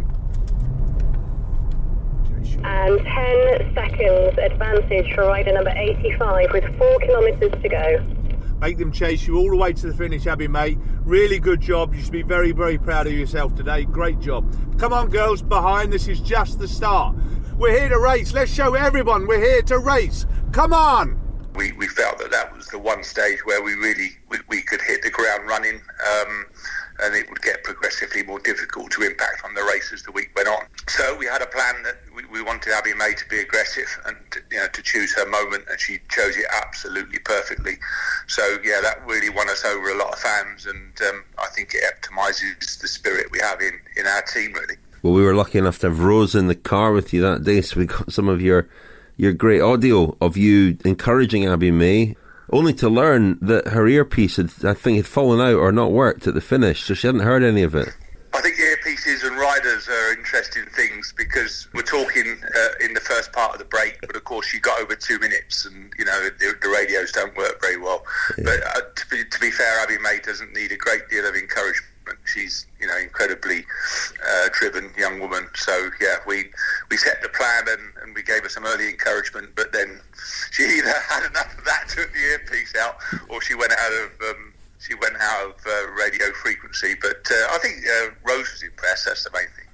Speaker 13: And 10 seconds advantage for rider number 85 with 4 kilometres to go.
Speaker 12: Make them chase you all the way to the finish, Abby May. Really good job. You should be very, very proud of yourself today. Great job. Come on, girls, behind. This is just the start. We're here to race. Let's show everyone we're here to race. Come on.
Speaker 11: We felt that was the one stage where we could hit the ground running, and it would get progressively more difficult to impact on the race as the week went on. So we had a plan that we wanted Abby May to be aggressive and to choose her moment, and she chose it absolutely perfectly. So yeah, that really won us over a lot of fans, and I think it epitomises the spirit we have in our team, really.
Speaker 3: Well, we were lucky enough to have Rose in the car with you that day, so we got some of your great audio of you encouraging Abby May, only to learn that her earpiece had fallen out or not worked at the finish, so she hadn't heard any of it.
Speaker 11: I think earpieces and riders are interesting things, because we're talking in the first part of the break, but of course you got over 2 minutes, and the radios don't work very well. Yeah. But to be fair, Abby May doesn't need a great deal of encouragement. She's incredibly driven young woman. So yeah, we set the plan and we gave her some early encouragement, but then she either had enough of that, took the earpiece out, or she went out of radio frequency. But I think Rose was impressed. That's the main thing.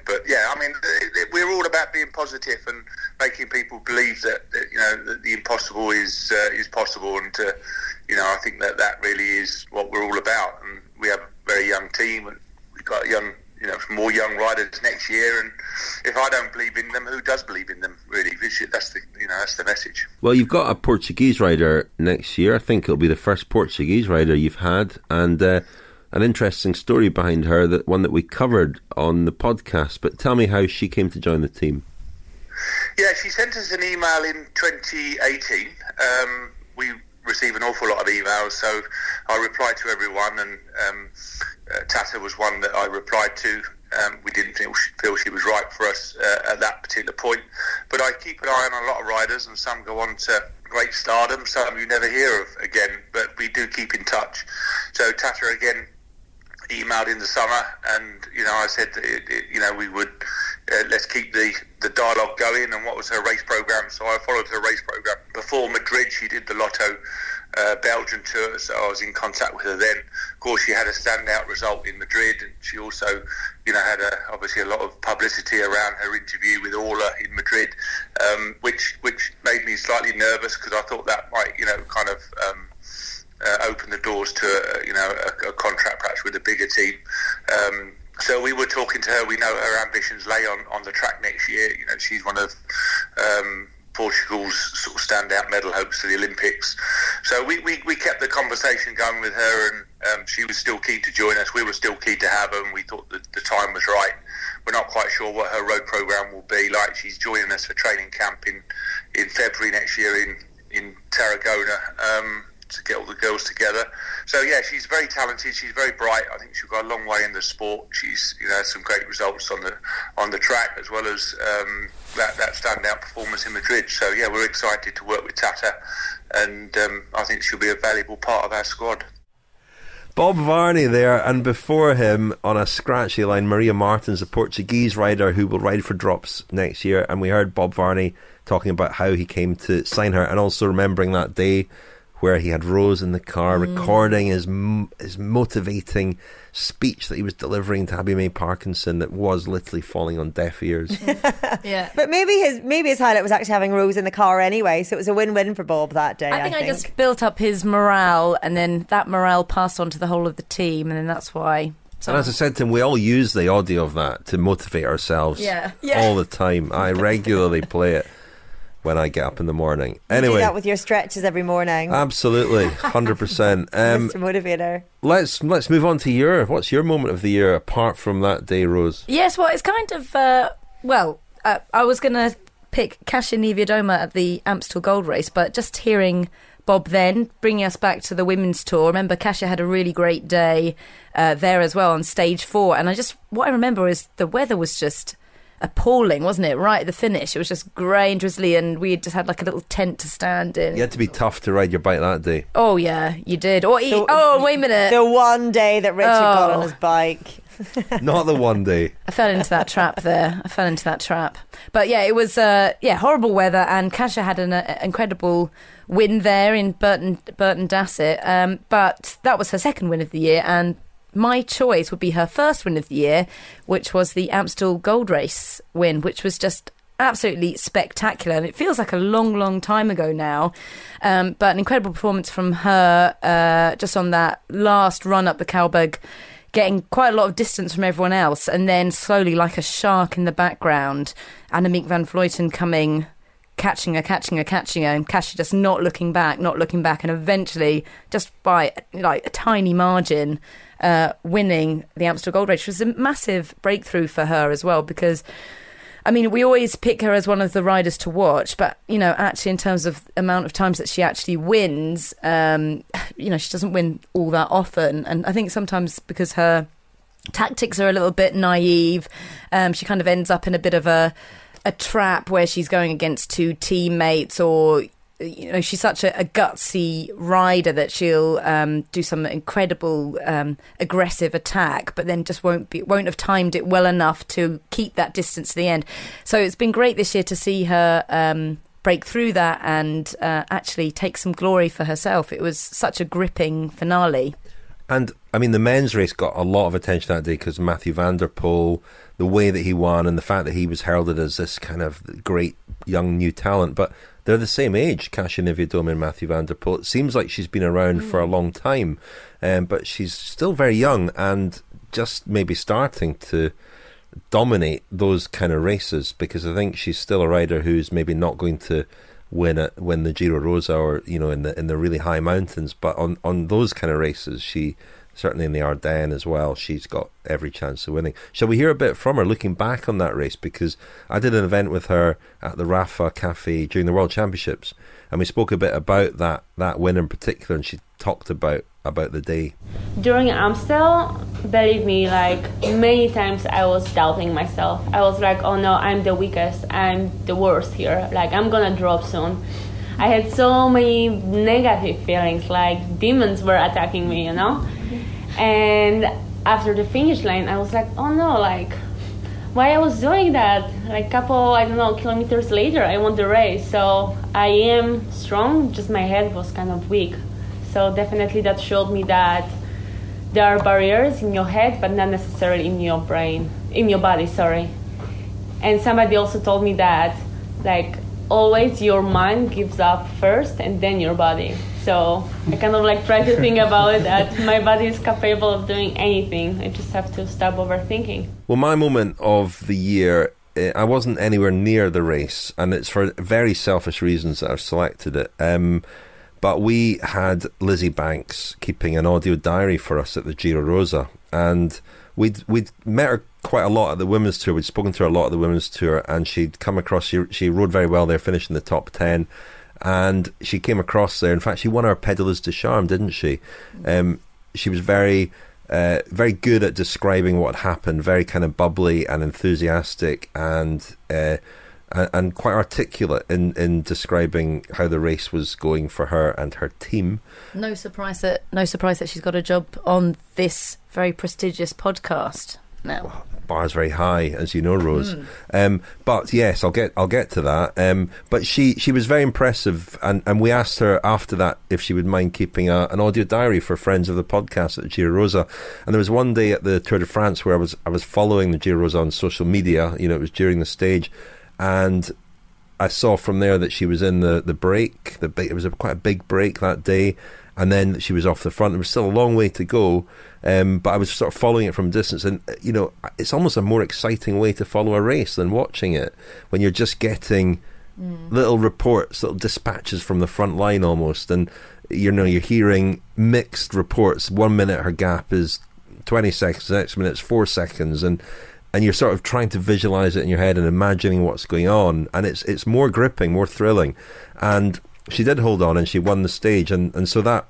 Speaker 11: But yeah, I mean, we're all about being positive and making people believe that that the impossible is possible, and I think that really is what we're all about. And we have a very young team, and we've got more young riders next year. And if I don't believe in them, who does believe in them? Really, that's the message.
Speaker 3: Well, you've got a Portuguese rider next year. I think it'll be the first Portuguese rider you've had, and an interesting story behind her, that one that we covered on the podcast. But tell me how she came to join the team.
Speaker 11: Yeah, she sent us an email in 2018. We receive an awful lot of emails, so I replied to everyone, and Tata was one that I replied to. We didn't feel she was right for us at that particular point, but I keep an eye on a lot of riders, and some go on to great stardom, some you never hear of again, but we do keep in touch. So Tata again emailed in the summer, and I said we would let's keep the dialogue going, and what was her race program. So I followed her race program. Before Madrid, she did the Lotto Belgian tour, so I was in contact with her then. Of course, she had a standout result in Madrid, and she also had obviously a lot of publicity around her interview with Orla in Madrid, which made me slightly nervous, because I thought that might open the doors to a contract perhaps with a bigger team. So we were talking to her. We know her ambitions lay on the track next year. She's one of Portugal's sort of standout medal hopes for the Olympics. So we kept the conversation going with her, and she was still keen to join us. We were still keen to have her, and we thought that the time was right. We're not quite sure what her road program will be like. She's joining us for training camp in February next year in Tarragona, to get all the girls together. So yeah, she's very talented, she's very bright. I think she's got a long way in the sport. She's had some great results on the track, as well as that standout performance in Madrid. So yeah, we're excited to work with Tata, and I think she'll be a valuable part of our squad.
Speaker 3: Bob Varney there, and before him on a scratchy line, Maria Martins, a Portuguese rider who will ride for Drops next year. And we heard Bob Varney talking about how he came to sign her, and also remembering that day where he had Rose in the car recording his motivating speech that he was delivering to Abby May Parkinson, that was literally falling on deaf ears.
Speaker 4: Yeah, but maybe his highlight was actually having Rose in the car anyway, so it was a win-win for Bob that day.
Speaker 5: I think I just built up his morale, and then that morale passed on to the whole of the team, and then that's why.
Speaker 3: And as I said to him, we all use the audio of that to motivate ourselves all the time. I regularly play it when I get up in the morning. Anyway,
Speaker 4: you do that with your stretches every morning.
Speaker 3: Absolutely, 100%.
Speaker 4: Mr. Motivator.
Speaker 3: Let's move on to what's your moment of the year apart from that day, Rose?
Speaker 5: Yes, well, it's kind of I was going to pick Kasia Niewiadoma at the Amstel Gold Race, but just hearing Bob then bringing us back to the women's tour. Remember, Kasia had a really great day there as well on stage 4, and what I remember is the weather was just appalling, wasn't it? Right at the finish, it was just grey and drizzly, and we just had like a little tent to stand in.
Speaker 3: You had to be tough to ride your bike that day.
Speaker 5: Oh yeah, you did. Wait a minute.
Speaker 4: The one day that Richard got on his bike.
Speaker 3: Not the one day.
Speaker 5: I fell into that trap there. But yeah, it was horrible weather, and Kasia had an incredible win there in Burton Dasset. But that was her second win of the year, and my choice would be her first win of the year, which was the Amstel Gold Race win, which was just absolutely spectacular. And it feels like a long, long time ago now. But an incredible performance from her just on that last run up the Kouwberg, getting quite a lot of distance from everyone else. And then slowly, like a shark in the background, Annemiek van Vleuten coming, catching her, and Kasia just not looking back, and eventually, just by like a tiny margin, winning the Amstel Gold Race, which was a massive breakthrough for her as well, because I mean, we always pick her as one of the riders to watch, but actually in terms of amount of times that she actually wins, she doesn't win all that often, and I think sometimes because her tactics are a little bit naive, she kind of ends up in a bit of a trap where she's going against two teammates, or she's such a gutsy rider that she'll do some incredible aggressive attack, but then just won't have timed it well enough to keep that distance to the end. So it's been great this year to see her break through that and actually take some glory for herself. It was such a gripping finale.
Speaker 3: And, I mean, the men's race got a lot of attention that day because Mathieu van der Poel, the way that he won and the fact that he was heralded as this kind of great young new talent. But they're the same age, Kasia Niewiadoma and Mathieu van der Poel. It seems like she's been around for a long time, but she's still very young and just maybe starting to dominate those kind of races, because I think she's still a rider who's maybe not going to win the Giro Rosa or, you know, in the really high mountains, but on those kind of races, she certainly in the Ardennes as well, she's got every chance of winning. Shall we hear a bit from her looking back on that race? Because I did an event with her at the Rafa Cafe during the World Championships, and we spoke a bit about that win in particular, and she talked about the day.
Speaker 14: During Amstel, believe me, like many times I was doubting myself. I was like, oh no, I'm the weakest, I'm the worst here, like I'm gonna drop soon. I had so many negative feelings, like demons were attacking me, you know? And after the finish line, I was like, oh no, like why I was doing that? Like couple, I don't know, kilometers later, I won the race. So I am strong, just my head was kind of weak. So definitely that showed me that there are barriers in your head, but not necessarily in your brain, in your body, sorry. And somebody also told me that, like, always your mind gives up first and then your body. So I kind of like try to think about it, that my body is capable of doing anything. I just have to stop overthinking.
Speaker 3: Well, my moment of the year, I wasn't anywhere near the race, and it's for very selfish reasons that I've selected it. But we had Lizzie Banks keeping an audio diary for us at the Giro Rosa, and we'd met her quite a lot at the women's tour. We'd spoken to her a lot at the women's tour, and she'd come across. She rode very well there, finished in the top 10, and she came across there. In fact, she won our Pédaleuse de Charme, didn't she? She was very good at describing what happened. Very kind of bubbly and enthusiastic, and quite articulate in describing how the race was going for her and her team.
Speaker 5: No surprise that she's got a job on this very prestigious podcast now.
Speaker 3: Well, bar's very high, as you know, Rose. But yes, I'll get to that. But she was very impressive, and we asked her after that if she would mind keeping an audio diary for friends of the podcast at the Giro Rosa. And there was one day at the Tour de France where I was following the Giro Rosa on social media. You know, it was during the stage. And I saw from there that she was in the break. It was quite a big break that day, and then she was off the front. There was still a long way to go, but I was sort of following it from a distance. And, you know, it's almost a more exciting way to follow a race than watching it, when you're just getting little reports, little dispatches from the front line almost. And, you know, you're hearing mixed reports. 1 minute her gap is 20 seconds, the next minute it's 4 seconds, and you're sort of trying to visualize it in your head and imagining what's going on, and it's more gripping, more thrilling. And she did hold on, and she won the stage, and so that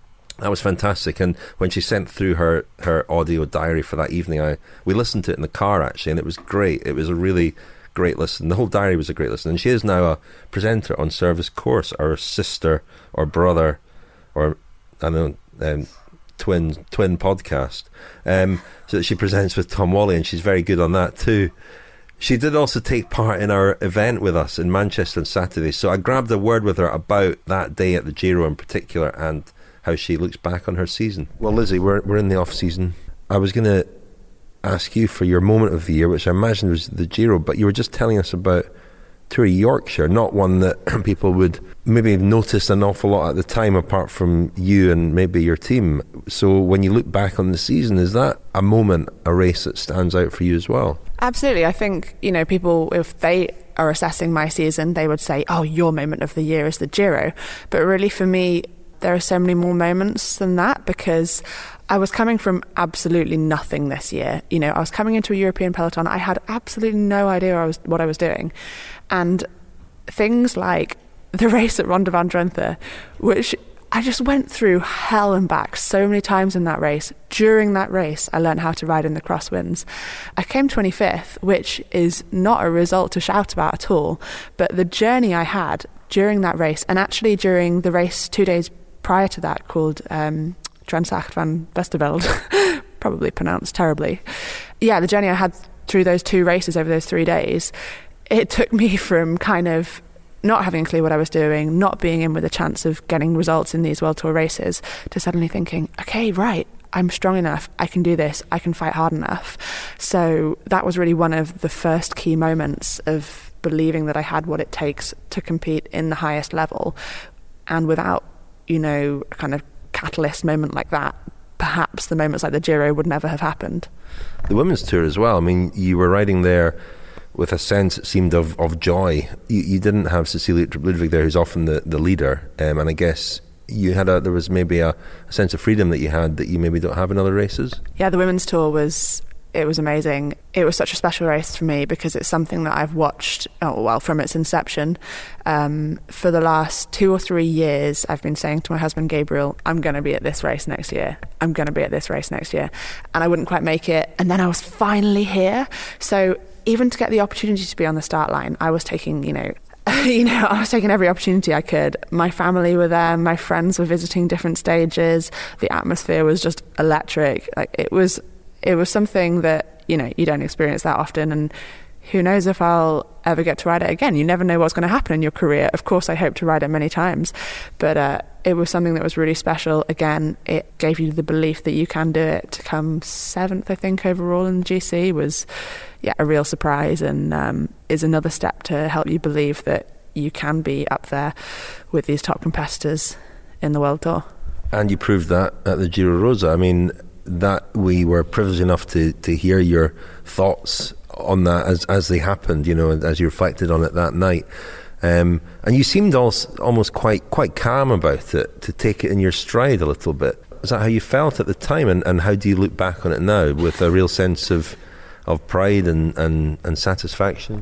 Speaker 3: was fantastic. And when she sent through her audio diary for that evening, we listened to it in the car actually, and it was great. It was a really great listen. The whole diary was a great listen, and she is now a presenter on Service Course, or sister or brother, or I don't know. Twin podcast, so that she presents with Tom Whalley, and she's very good on that too. She did also take part in our event with us in Manchester on Saturday, so I grabbed a word with her about that day at the Giro in particular and how she looks back on her season. Well, Lizzie, we're in the off season. I was going to ask you for your moment of the year, which I imagine was the Giro, but you were just telling us about Tour of Yorkshire, not one that people would maybe have noticed an awful lot at the time, apart from you and maybe your team. So when you look back on the season, is that a moment, a race that stands out for you as well?
Speaker 15: Absolutely. I think, you know, people, if they are assessing my season, they would say, oh, your moment of the year is the Giro. But really for me, there are so many more moments than that, because I was coming from absolutely nothing this year. You know, I was coming into a European peloton. I had absolutely no idea what I was doing. And things like the race at Ronde van Drenthe, which I just went through hell and back so many times in that race. During that race, I learned how to ride in the crosswinds. I came 25th, which is not a result to shout about at all, but the journey I had during that race, and actually during the race 2 days prior to that, called Transacht van Westerveld, probably pronounced terribly. Yeah, the journey I had through those two races over those 3 days, it took me from kind of not having a clue what I was doing, not being in with a chance of getting results in these World Tour races, to suddenly thinking, okay, right, I'm strong enough, I can do this, I can fight hard enough. So that was really one of the first key moments of believing that I had what it takes to compete in the highest level. And without, you know, a kind of catalyst moment like that, perhaps the moments like the Giro would never have happened.
Speaker 3: The women's tour as well. I mean, you were riding there with a sense, it seemed, of joy. You didn't have Cecilia Ludwig there, who's often the leader, and I guess there was maybe a sense of freedom that you had that you maybe don't have in other races.
Speaker 15: Yeah, the women's tour was amazing. It was such a special race for me because it's something that I've watched, from its inception. For the last 2 or 3 years, I've been saying to my husband, Gabriel, I'm going to be at this race next year. I'm going to be at this race next year. And I wouldn't quite make it. And then I was finally here. So even to get the opportunity to be on the start line, I was taking, I was taking every opportunity I could. My family were there. My friends were visiting different stages. The atmosphere was just electric. Like it was something that, you don't experience that often. And who knows if I'll ever get to ride it again. You never know what's going to happen in your career. Of course, I hope to ride it many times. But it was something that was really special. Again, it gave you the belief that you can do it. To come 7th, I think, overall in the GC was, a real surprise, and is another step to help you believe that you can be up there with these top competitors in the World Tour. And you proved that at the Giro Rosa. I mean, that we were privileged enough to hear your thoughts on that as they happened, as you reflected on it that night. And you seemed almost quite calm about it, to take it in your stride a little bit. Is that how you felt at the time? And how do you look back on it now with a real sense of pride and satisfaction?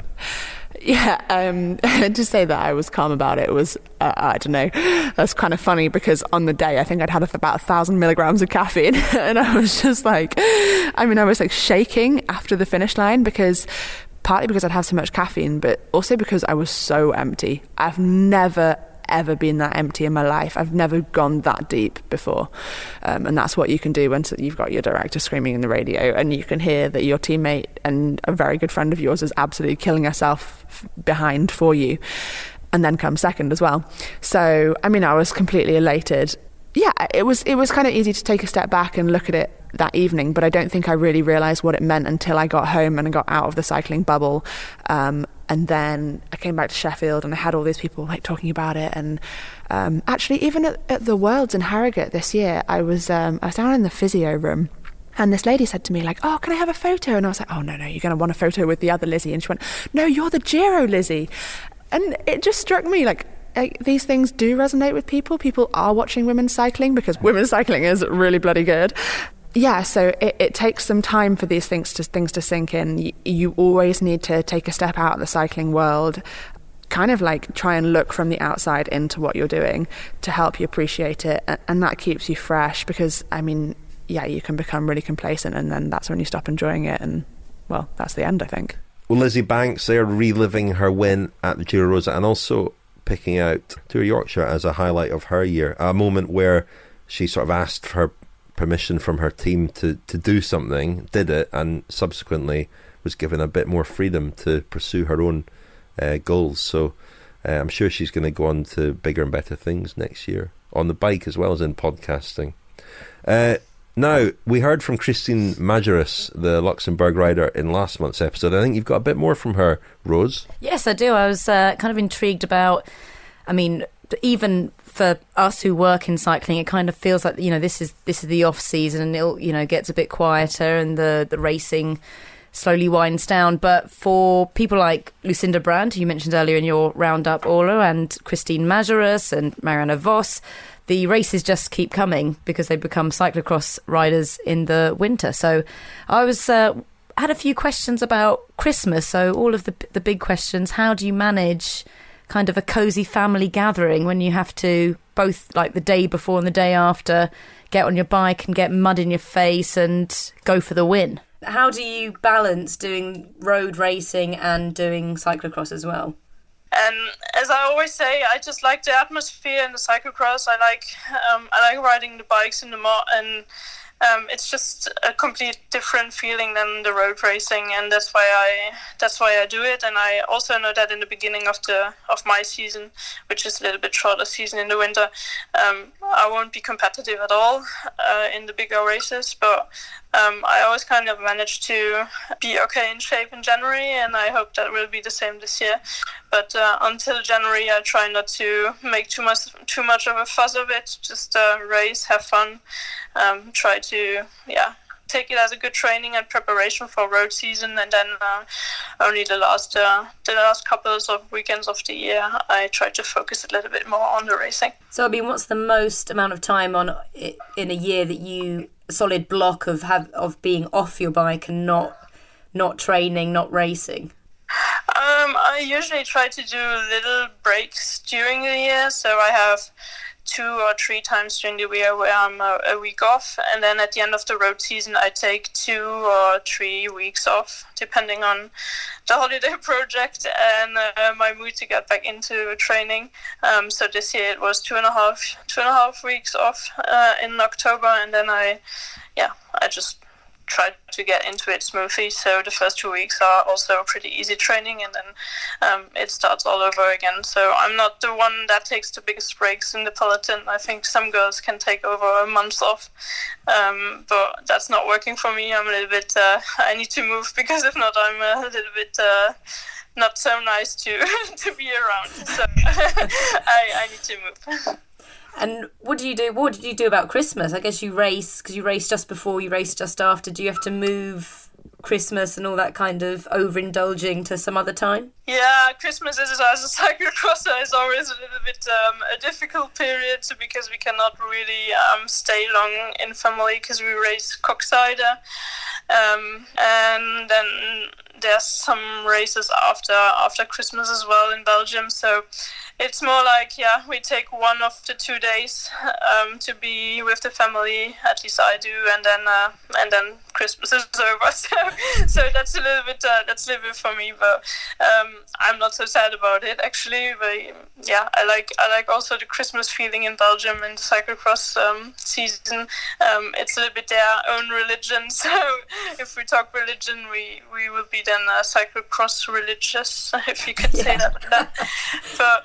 Speaker 15: Yeah, to say that I was calm about it was, I don't know, that's kind of funny because on the day I think I'd had about 1,000 milligrams of caffeine and I was just I was shaking after the finish line partly because I'd had so much caffeine, but also because I was so empty. I've never ever been that empty in my life. I've never gone that deep before, and that's what you can do when you've got your director screaming in the radio and you can hear that your teammate and a very good friend of yours is absolutely killing herself behind for you, and then comes second as well. So I was completely elated. Yeah, it was kind of easy to take a step back and look at it that evening, but I don't think I really realised what it meant until I got home and I got out of the cycling bubble. And then I came back to Sheffield and I had all these people talking about it. And actually, even at the Worlds in Harrogate this year, I was down in the physio room. And this lady said to me, oh, can I have a photo? And I was like, oh, no, you're going to want a photo with the other Lizzie. And she went, no, you're the Giro Lizzie. And it just struck me these things do resonate with people. People are watching women's cycling because women's cycling is really bloody good. Yeah, so it takes some time for these things to sink in. You always need to take a step out of the cycling world, kind of try and look from the outside into what you're doing to help you appreciate it. And that keeps you fresh because, you can become really complacent and then that's when you stop enjoying it. And, well, that's the end, I think. Well, Lizzie Banks, they're reliving her win at the Giro Rosa and also picking out Tour Yorkshire as a highlight of her year, a moment where she sort of asked for permission from her team to do something, did it, and subsequently was given a bit more freedom to pursue her own goals. So I'm sure she's going to go on to bigger and better things next year, on the bike as well as in podcasting. Now, we heard from Christine Majerus, the Luxembourg rider, in last month's episode. I think you've got a bit more from her, Rose.
Speaker 5: Yes, I do. I was kind of intrigued about, even for us who work in cycling, it kind of feels like, this is the off season and it gets a bit quieter and the racing slowly winds down. But for people like Lucinda Brand, who you mentioned earlier in your roundup, Orla, and Christine Majerus and Marianne Vos, the races just keep coming because they become cyclocross riders in the winter. So I had a few questions about Christmas. So all of the big questions. How do you manage kind of a cosy family gathering when you have to both the day before and the day after get on your bike and get mud in your face and go for the win? How do you balance doing road racing and doing cyclocross as well?
Speaker 16: As I always say, I just like the atmosphere in the cyclocross. I like riding the bikes in the mud, and it's just a complete different feeling than the road racing, and that's why I do it. And I also know that in the beginning of my season, which is a little bit shorter season in the winter, I won't be competitive at all in the bigger races, but I always kind of manage to be okay in shape in January, and I hope that will be the same this year. But until January, I try not to make too much of a fuss of it. Just race, have fun, try to take it as a good training and preparation for road season, and then only the last couples of weekends of the year I try to focus a little bit more on the racing.
Speaker 5: So I mean, what's the most amount of time on in a year that you solid block of being off your bike and not training, not racing?
Speaker 16: I usually try to do little breaks during the year, so I have 2 or 3 times during the year where I'm a week off, and then at the end of the road season I take 2 or 3 weeks off, depending on the holiday project and my mood to get back into training. So this year it was 2.5 weeks off in October, and then I just tried to get into it smoothly. So the first 2 weeks are also pretty easy training, and then it starts all over again. So I'm not the one that takes the biggest breaks in the peloton. I think some girls can take over a month off, but that's not working for me. I'm a little bit I need to move, because if not I'm a little bit not so nice to be around. So I need to move.
Speaker 5: And what did you do? What did you do about Christmas? I guess you race, because you race just before, you race just after. Do you have to move Christmas and all that kind of overindulging to some other time?
Speaker 16: Yeah, Christmas as a cyclocrosser is always a little bit a difficult period, because we cannot really stay long in family, because we race Coxside, and then there's some races after Christmas as well in Belgium. So it's more like, we take 1 of the 2 days to be with the family. At least I do, and then Christmas is over. So that's a little bit for me, but I'm not so sad about it actually. But I like also the Christmas feeling in Belgium in the cyclocross season. It's a little bit their own religion. So if we talk religion, we will be then cyclocross religious, if you could say that like that. But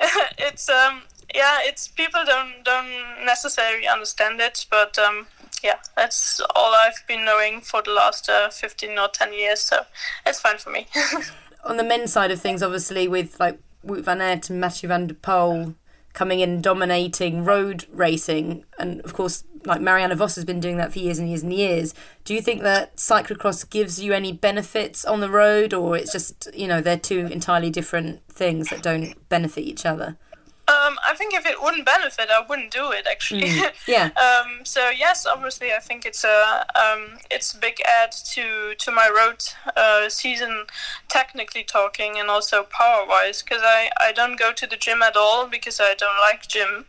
Speaker 16: it's people don't necessarily understand it, but that's all I've been knowing for the last 15 or 10 years, so it's fine for me.
Speaker 5: On the men's side of things, obviously, with like Wout van Aert and Mathieu van der Poel coming in, dominating road racing, and of course, like Marianne Vos has been doing that for years and years and years. Do you think that cyclocross gives you any benefits on the road, or it's just, they're 2 entirely different things that don't benefit each other?
Speaker 16: I think if it wouldn't benefit, I wouldn't do it, actually.
Speaker 5: Yeah.
Speaker 16: So yes, obviously, I think it's a big add to my road season, technically talking, and also power-wise, because I don't go to the gym at all, because I don't like gym,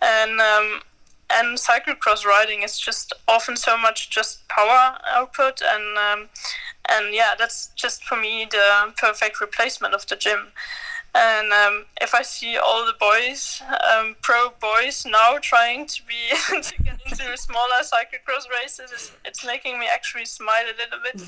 Speaker 16: and cyclocross riding is just often so much just power output, and that's just for me the perfect replacement of the gym. And if I see all the boys, pro boys now trying to get into smaller cyclocross races, it's making me actually smile a little bit.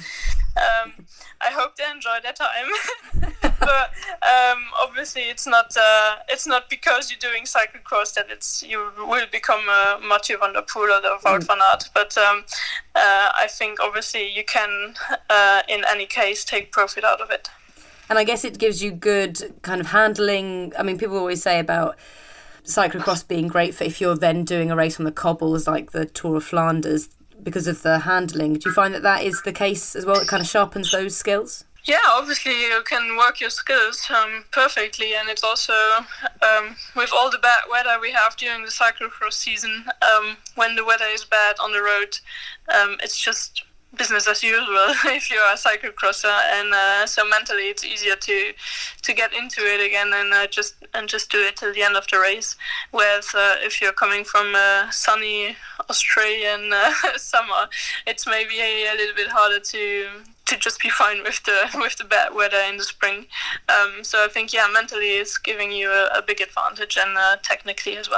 Speaker 16: I hope they enjoy their time. But obviously it's not because you're doing cyclocross that you will become a Mathieu van der Poel or the Wout van Aert. But I think obviously you can, in any case, take profit out of it.
Speaker 5: And I guess it gives you good kind of handling. I mean, people always say about cyclocross being great for if you're then doing a race on the cobbles like the Tour of Flanders, because of the handling. Do you find that is the case as well? It kind of sharpens those skills?
Speaker 16: Yeah, obviously you can work your skills perfectly, and it's also with all the bad weather we have during the cyclocross season, when the weather is bad on the road, it's just business as usual if you're a cyclocrosser, and so mentally it's easier to get into it again and just do it till the end of the race. Whereas if you're coming from a sunny Australian summer, it's maybe a little bit harder to just be fine with the bad weather in the spring. So I think mentally it's giving you a big advantage, and technically as well.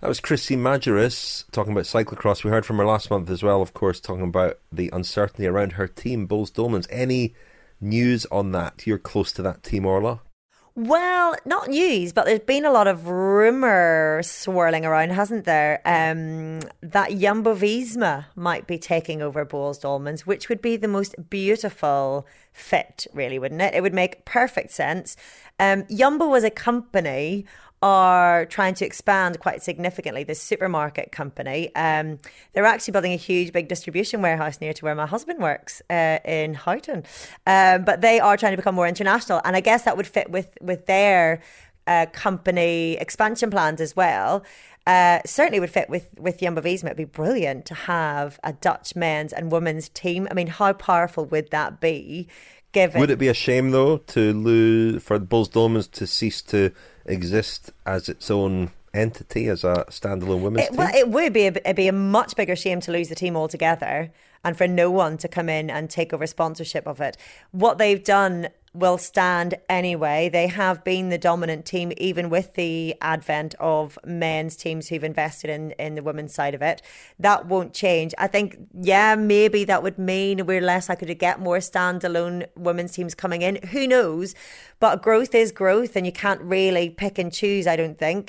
Speaker 3: That was Chrissy Majerus talking about cyclocross. We heard from her last month as well, of course, talking about the uncertainty around her team, Boels Dolmans. Any news on that? You're close to that team, Orla.
Speaker 4: Well, not news, but there's been a lot of rumour swirling around, hasn't there? That Jumbo-Visma might be taking over Boels Dolmans, which would be the most beautiful fit, really, wouldn't it? It would make perfect sense. Jumbo as a company are trying to expand quite significantly, this supermarket company. They're actually building a huge, big distribution warehouse near to where my husband works in Houghton. But they are trying to become more international. And I guess that would fit with their company expansion plans as well. Certainly would fit with Jumbo-Visma. It'd be brilliant to have a Dutch men's and women's team. I mean, how powerful would that be? Would
Speaker 3: it be a shame, though, to lose for Boels Dolmans to cease to exist as its own entity, as a standalone women's team?
Speaker 4: Well, it would be it'd be a much bigger shame to lose the team altogether and for no one to come in and take over sponsorship of it. What they've done will stand anyway. They have been the dominant team, even with the advent of men's teams who've invested in the women's side of it. That won't change. I think, maybe that would mean we're less likely to get more standalone women's teams coming in. Who knows? But growth is growth, and you can't really pick and choose, I don't think.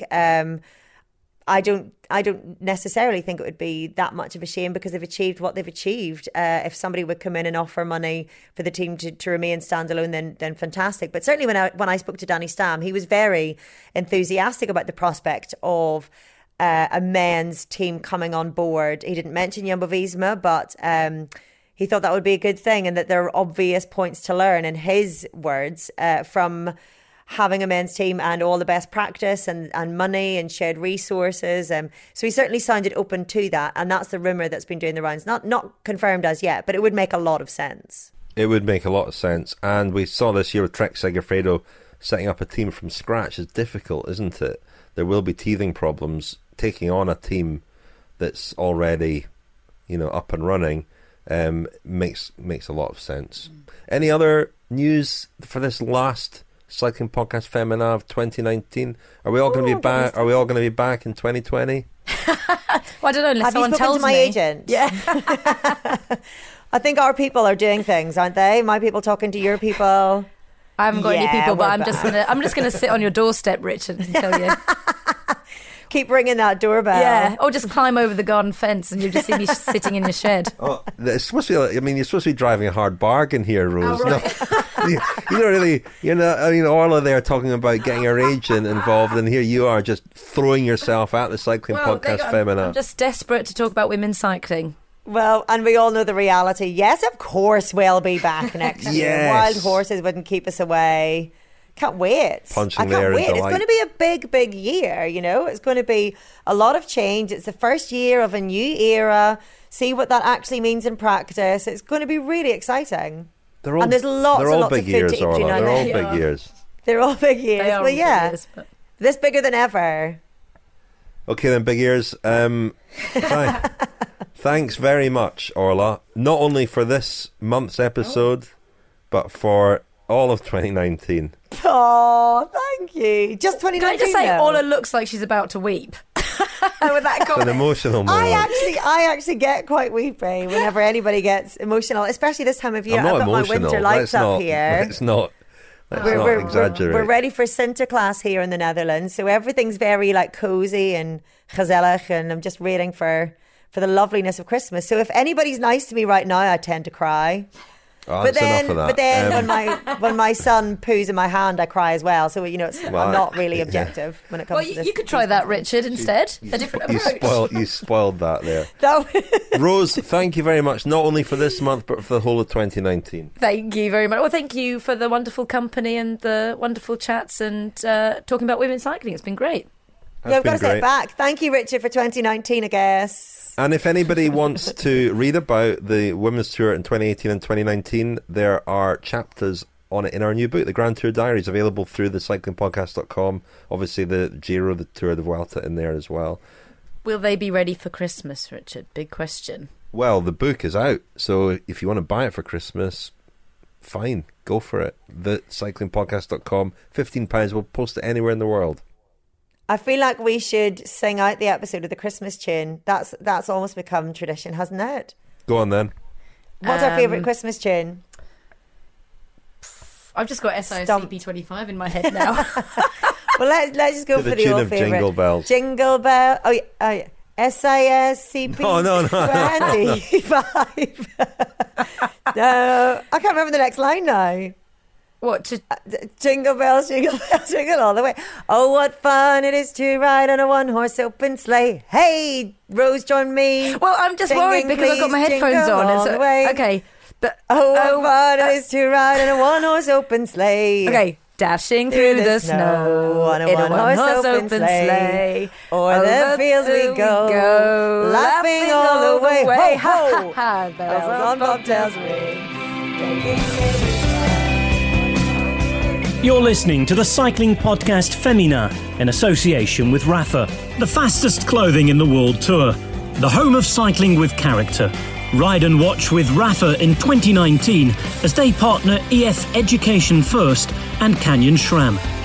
Speaker 4: I don't necessarily think it would be that much of a shame because they've achieved what they've achieved. If somebody would come in and offer money for the team to remain standalone, then fantastic. But certainly when I spoke to Danny Stam, he was very enthusiastic about the prospect of a men's team coming on board. He didn't mention Jumbo-Visma, but he thought that would be a good thing and that there are obvious points to learn, in his words, from having a men's team and all the best practice and money and shared resources. So he certainly sounded open to that. And that's the rumour that's been doing the rounds. Not confirmed as yet, but it would make a lot of sense.
Speaker 3: It would make a lot of sense. And we saw this year with Trek Segafredo setting up a team from scratch is difficult, isn't it? There will be teething problems. Taking on a team that's already, up and running makes a lot of sense. Any other news for this last Cycling Podcast Femina of 2019? Are we all going to be back? Are we all going to be back in 2020?
Speaker 5: Well, I don't know, unless someone tells me.
Speaker 4: Have you spoken to my agent?
Speaker 5: Yeah.
Speaker 4: I think our people are doing things, aren't they? My people talking to your people.
Speaker 5: I haven't got any people, but I'm just gonna sit on your doorstep, Richard, and tell you.
Speaker 4: Keep ringing that doorbell.
Speaker 5: Yeah, or just climb over the garden fence and you'll just see me sitting in your shed.
Speaker 3: Oh, it's supposed to be. You're supposed to be driving a hard bargain here, Rose.
Speaker 5: Oh, right.
Speaker 3: No, you don't really. You're not. I mean, Orla there talking about getting her agent involved, and here you are just throwing yourself at the Cycling Podcast Femina.
Speaker 5: I'm just desperate to talk about women's cycling.
Speaker 4: Well, and we all know the reality. Yes, of course we'll be back next year. Wild horses wouldn't keep us away. Can't wait.
Speaker 3: Punching the air in delight.
Speaker 4: It's going to be a big, big year, It's going to be a lot of change. It's the first year of a new era. See what that actually means in practice. It's going to be really exciting. And there's lots and lots of food to eat.
Speaker 3: They're all big years.
Speaker 4: They're all big years.
Speaker 5: They are
Speaker 4: well, yeah.
Speaker 5: big years, but...
Speaker 4: This bigger than ever.
Speaker 3: Okay, then, big ears. Thanks very much, Orla. Not only for this month's episode, but for all of 2019.
Speaker 4: Oh, thank you. Just 2019.
Speaker 5: Can I just say, Orla looks like she's about to weep. With that
Speaker 3: It's an emotional moment.
Speaker 4: I actually get quite weepy whenever anybody gets emotional, especially this time of year. I've got my winter lights up here.
Speaker 3: Let's not exaggerate.
Speaker 4: We're ready for Sinterklaas here in the Netherlands, so everything's very cozy and gezellig, and I'm just waiting for the loveliness of Christmas. So if anybody's nice to me right now, I tend to cry.
Speaker 3: Oh, but
Speaker 4: then when my son poos in my hand, I cry as well. So I'm not really objective when it comes to this.
Speaker 5: You could try that, Richard, instead. A different approach.
Speaker 3: You spoiled that there. Rose, thank you very much, not only for this month, but for the whole of 2019.
Speaker 5: Thank you very much. Well, thank you for the wonderful company and the wonderful chats and talking about women's cycling. It's been great.
Speaker 4: I've got to say it back. Thank you, Richard, for 2019, I guess.
Speaker 3: And if anybody wants to read about the Women's Tour in 2018 and 2019, there are chapters on it in our new book, The Grand Tour Diaries, available through the cyclingpodcast.com. Obviously, the Giro, the Tour de Vuelta in there as well.
Speaker 5: Will they be ready for Christmas, Richard? Big question.
Speaker 3: Well, the book is out, so if you want to buy it for Christmas, fine, go for it. The cyclingpodcast.com, £15. We'll post it anywhere in the world.
Speaker 4: I feel like we should sing out the episode of the Christmas tune. That's almost become tradition, hasn't it?
Speaker 3: Go on then.
Speaker 4: What's our favourite Christmas tune?
Speaker 5: I've just got SISCP25 in my head now.
Speaker 4: Well, let's just go for the old favourite.
Speaker 3: Jingle Bells.
Speaker 4: Jingle Bell. Oh, yeah. SISCP.
Speaker 3: No.
Speaker 4: 25. No, I can't remember the next line now.
Speaker 5: What?
Speaker 4: Jingle bells, jingle bells, jingle all the way. Oh, what fun it is to ride on a one-horse open sleigh. Hey, Rose, join me.
Speaker 5: Well, I'm just worried because I've got my headphones on.
Speaker 4: And so, okay.
Speaker 5: But,
Speaker 4: what fun it is to ride on a one-horse open sleigh.
Speaker 5: Okay. Dashing through the snow
Speaker 4: on a one-horse open sleigh. O'er the fields we go, laughing all the way. Ho, ho, ha, bells on bobtails ring.
Speaker 1: You're listening to the cycling podcast Femina in association with Rapha, the fastest clothing in the world tour, the home of cycling with character. Ride and watch with Rapha in 2019 as they partner EF Education First and Canyon SRAM.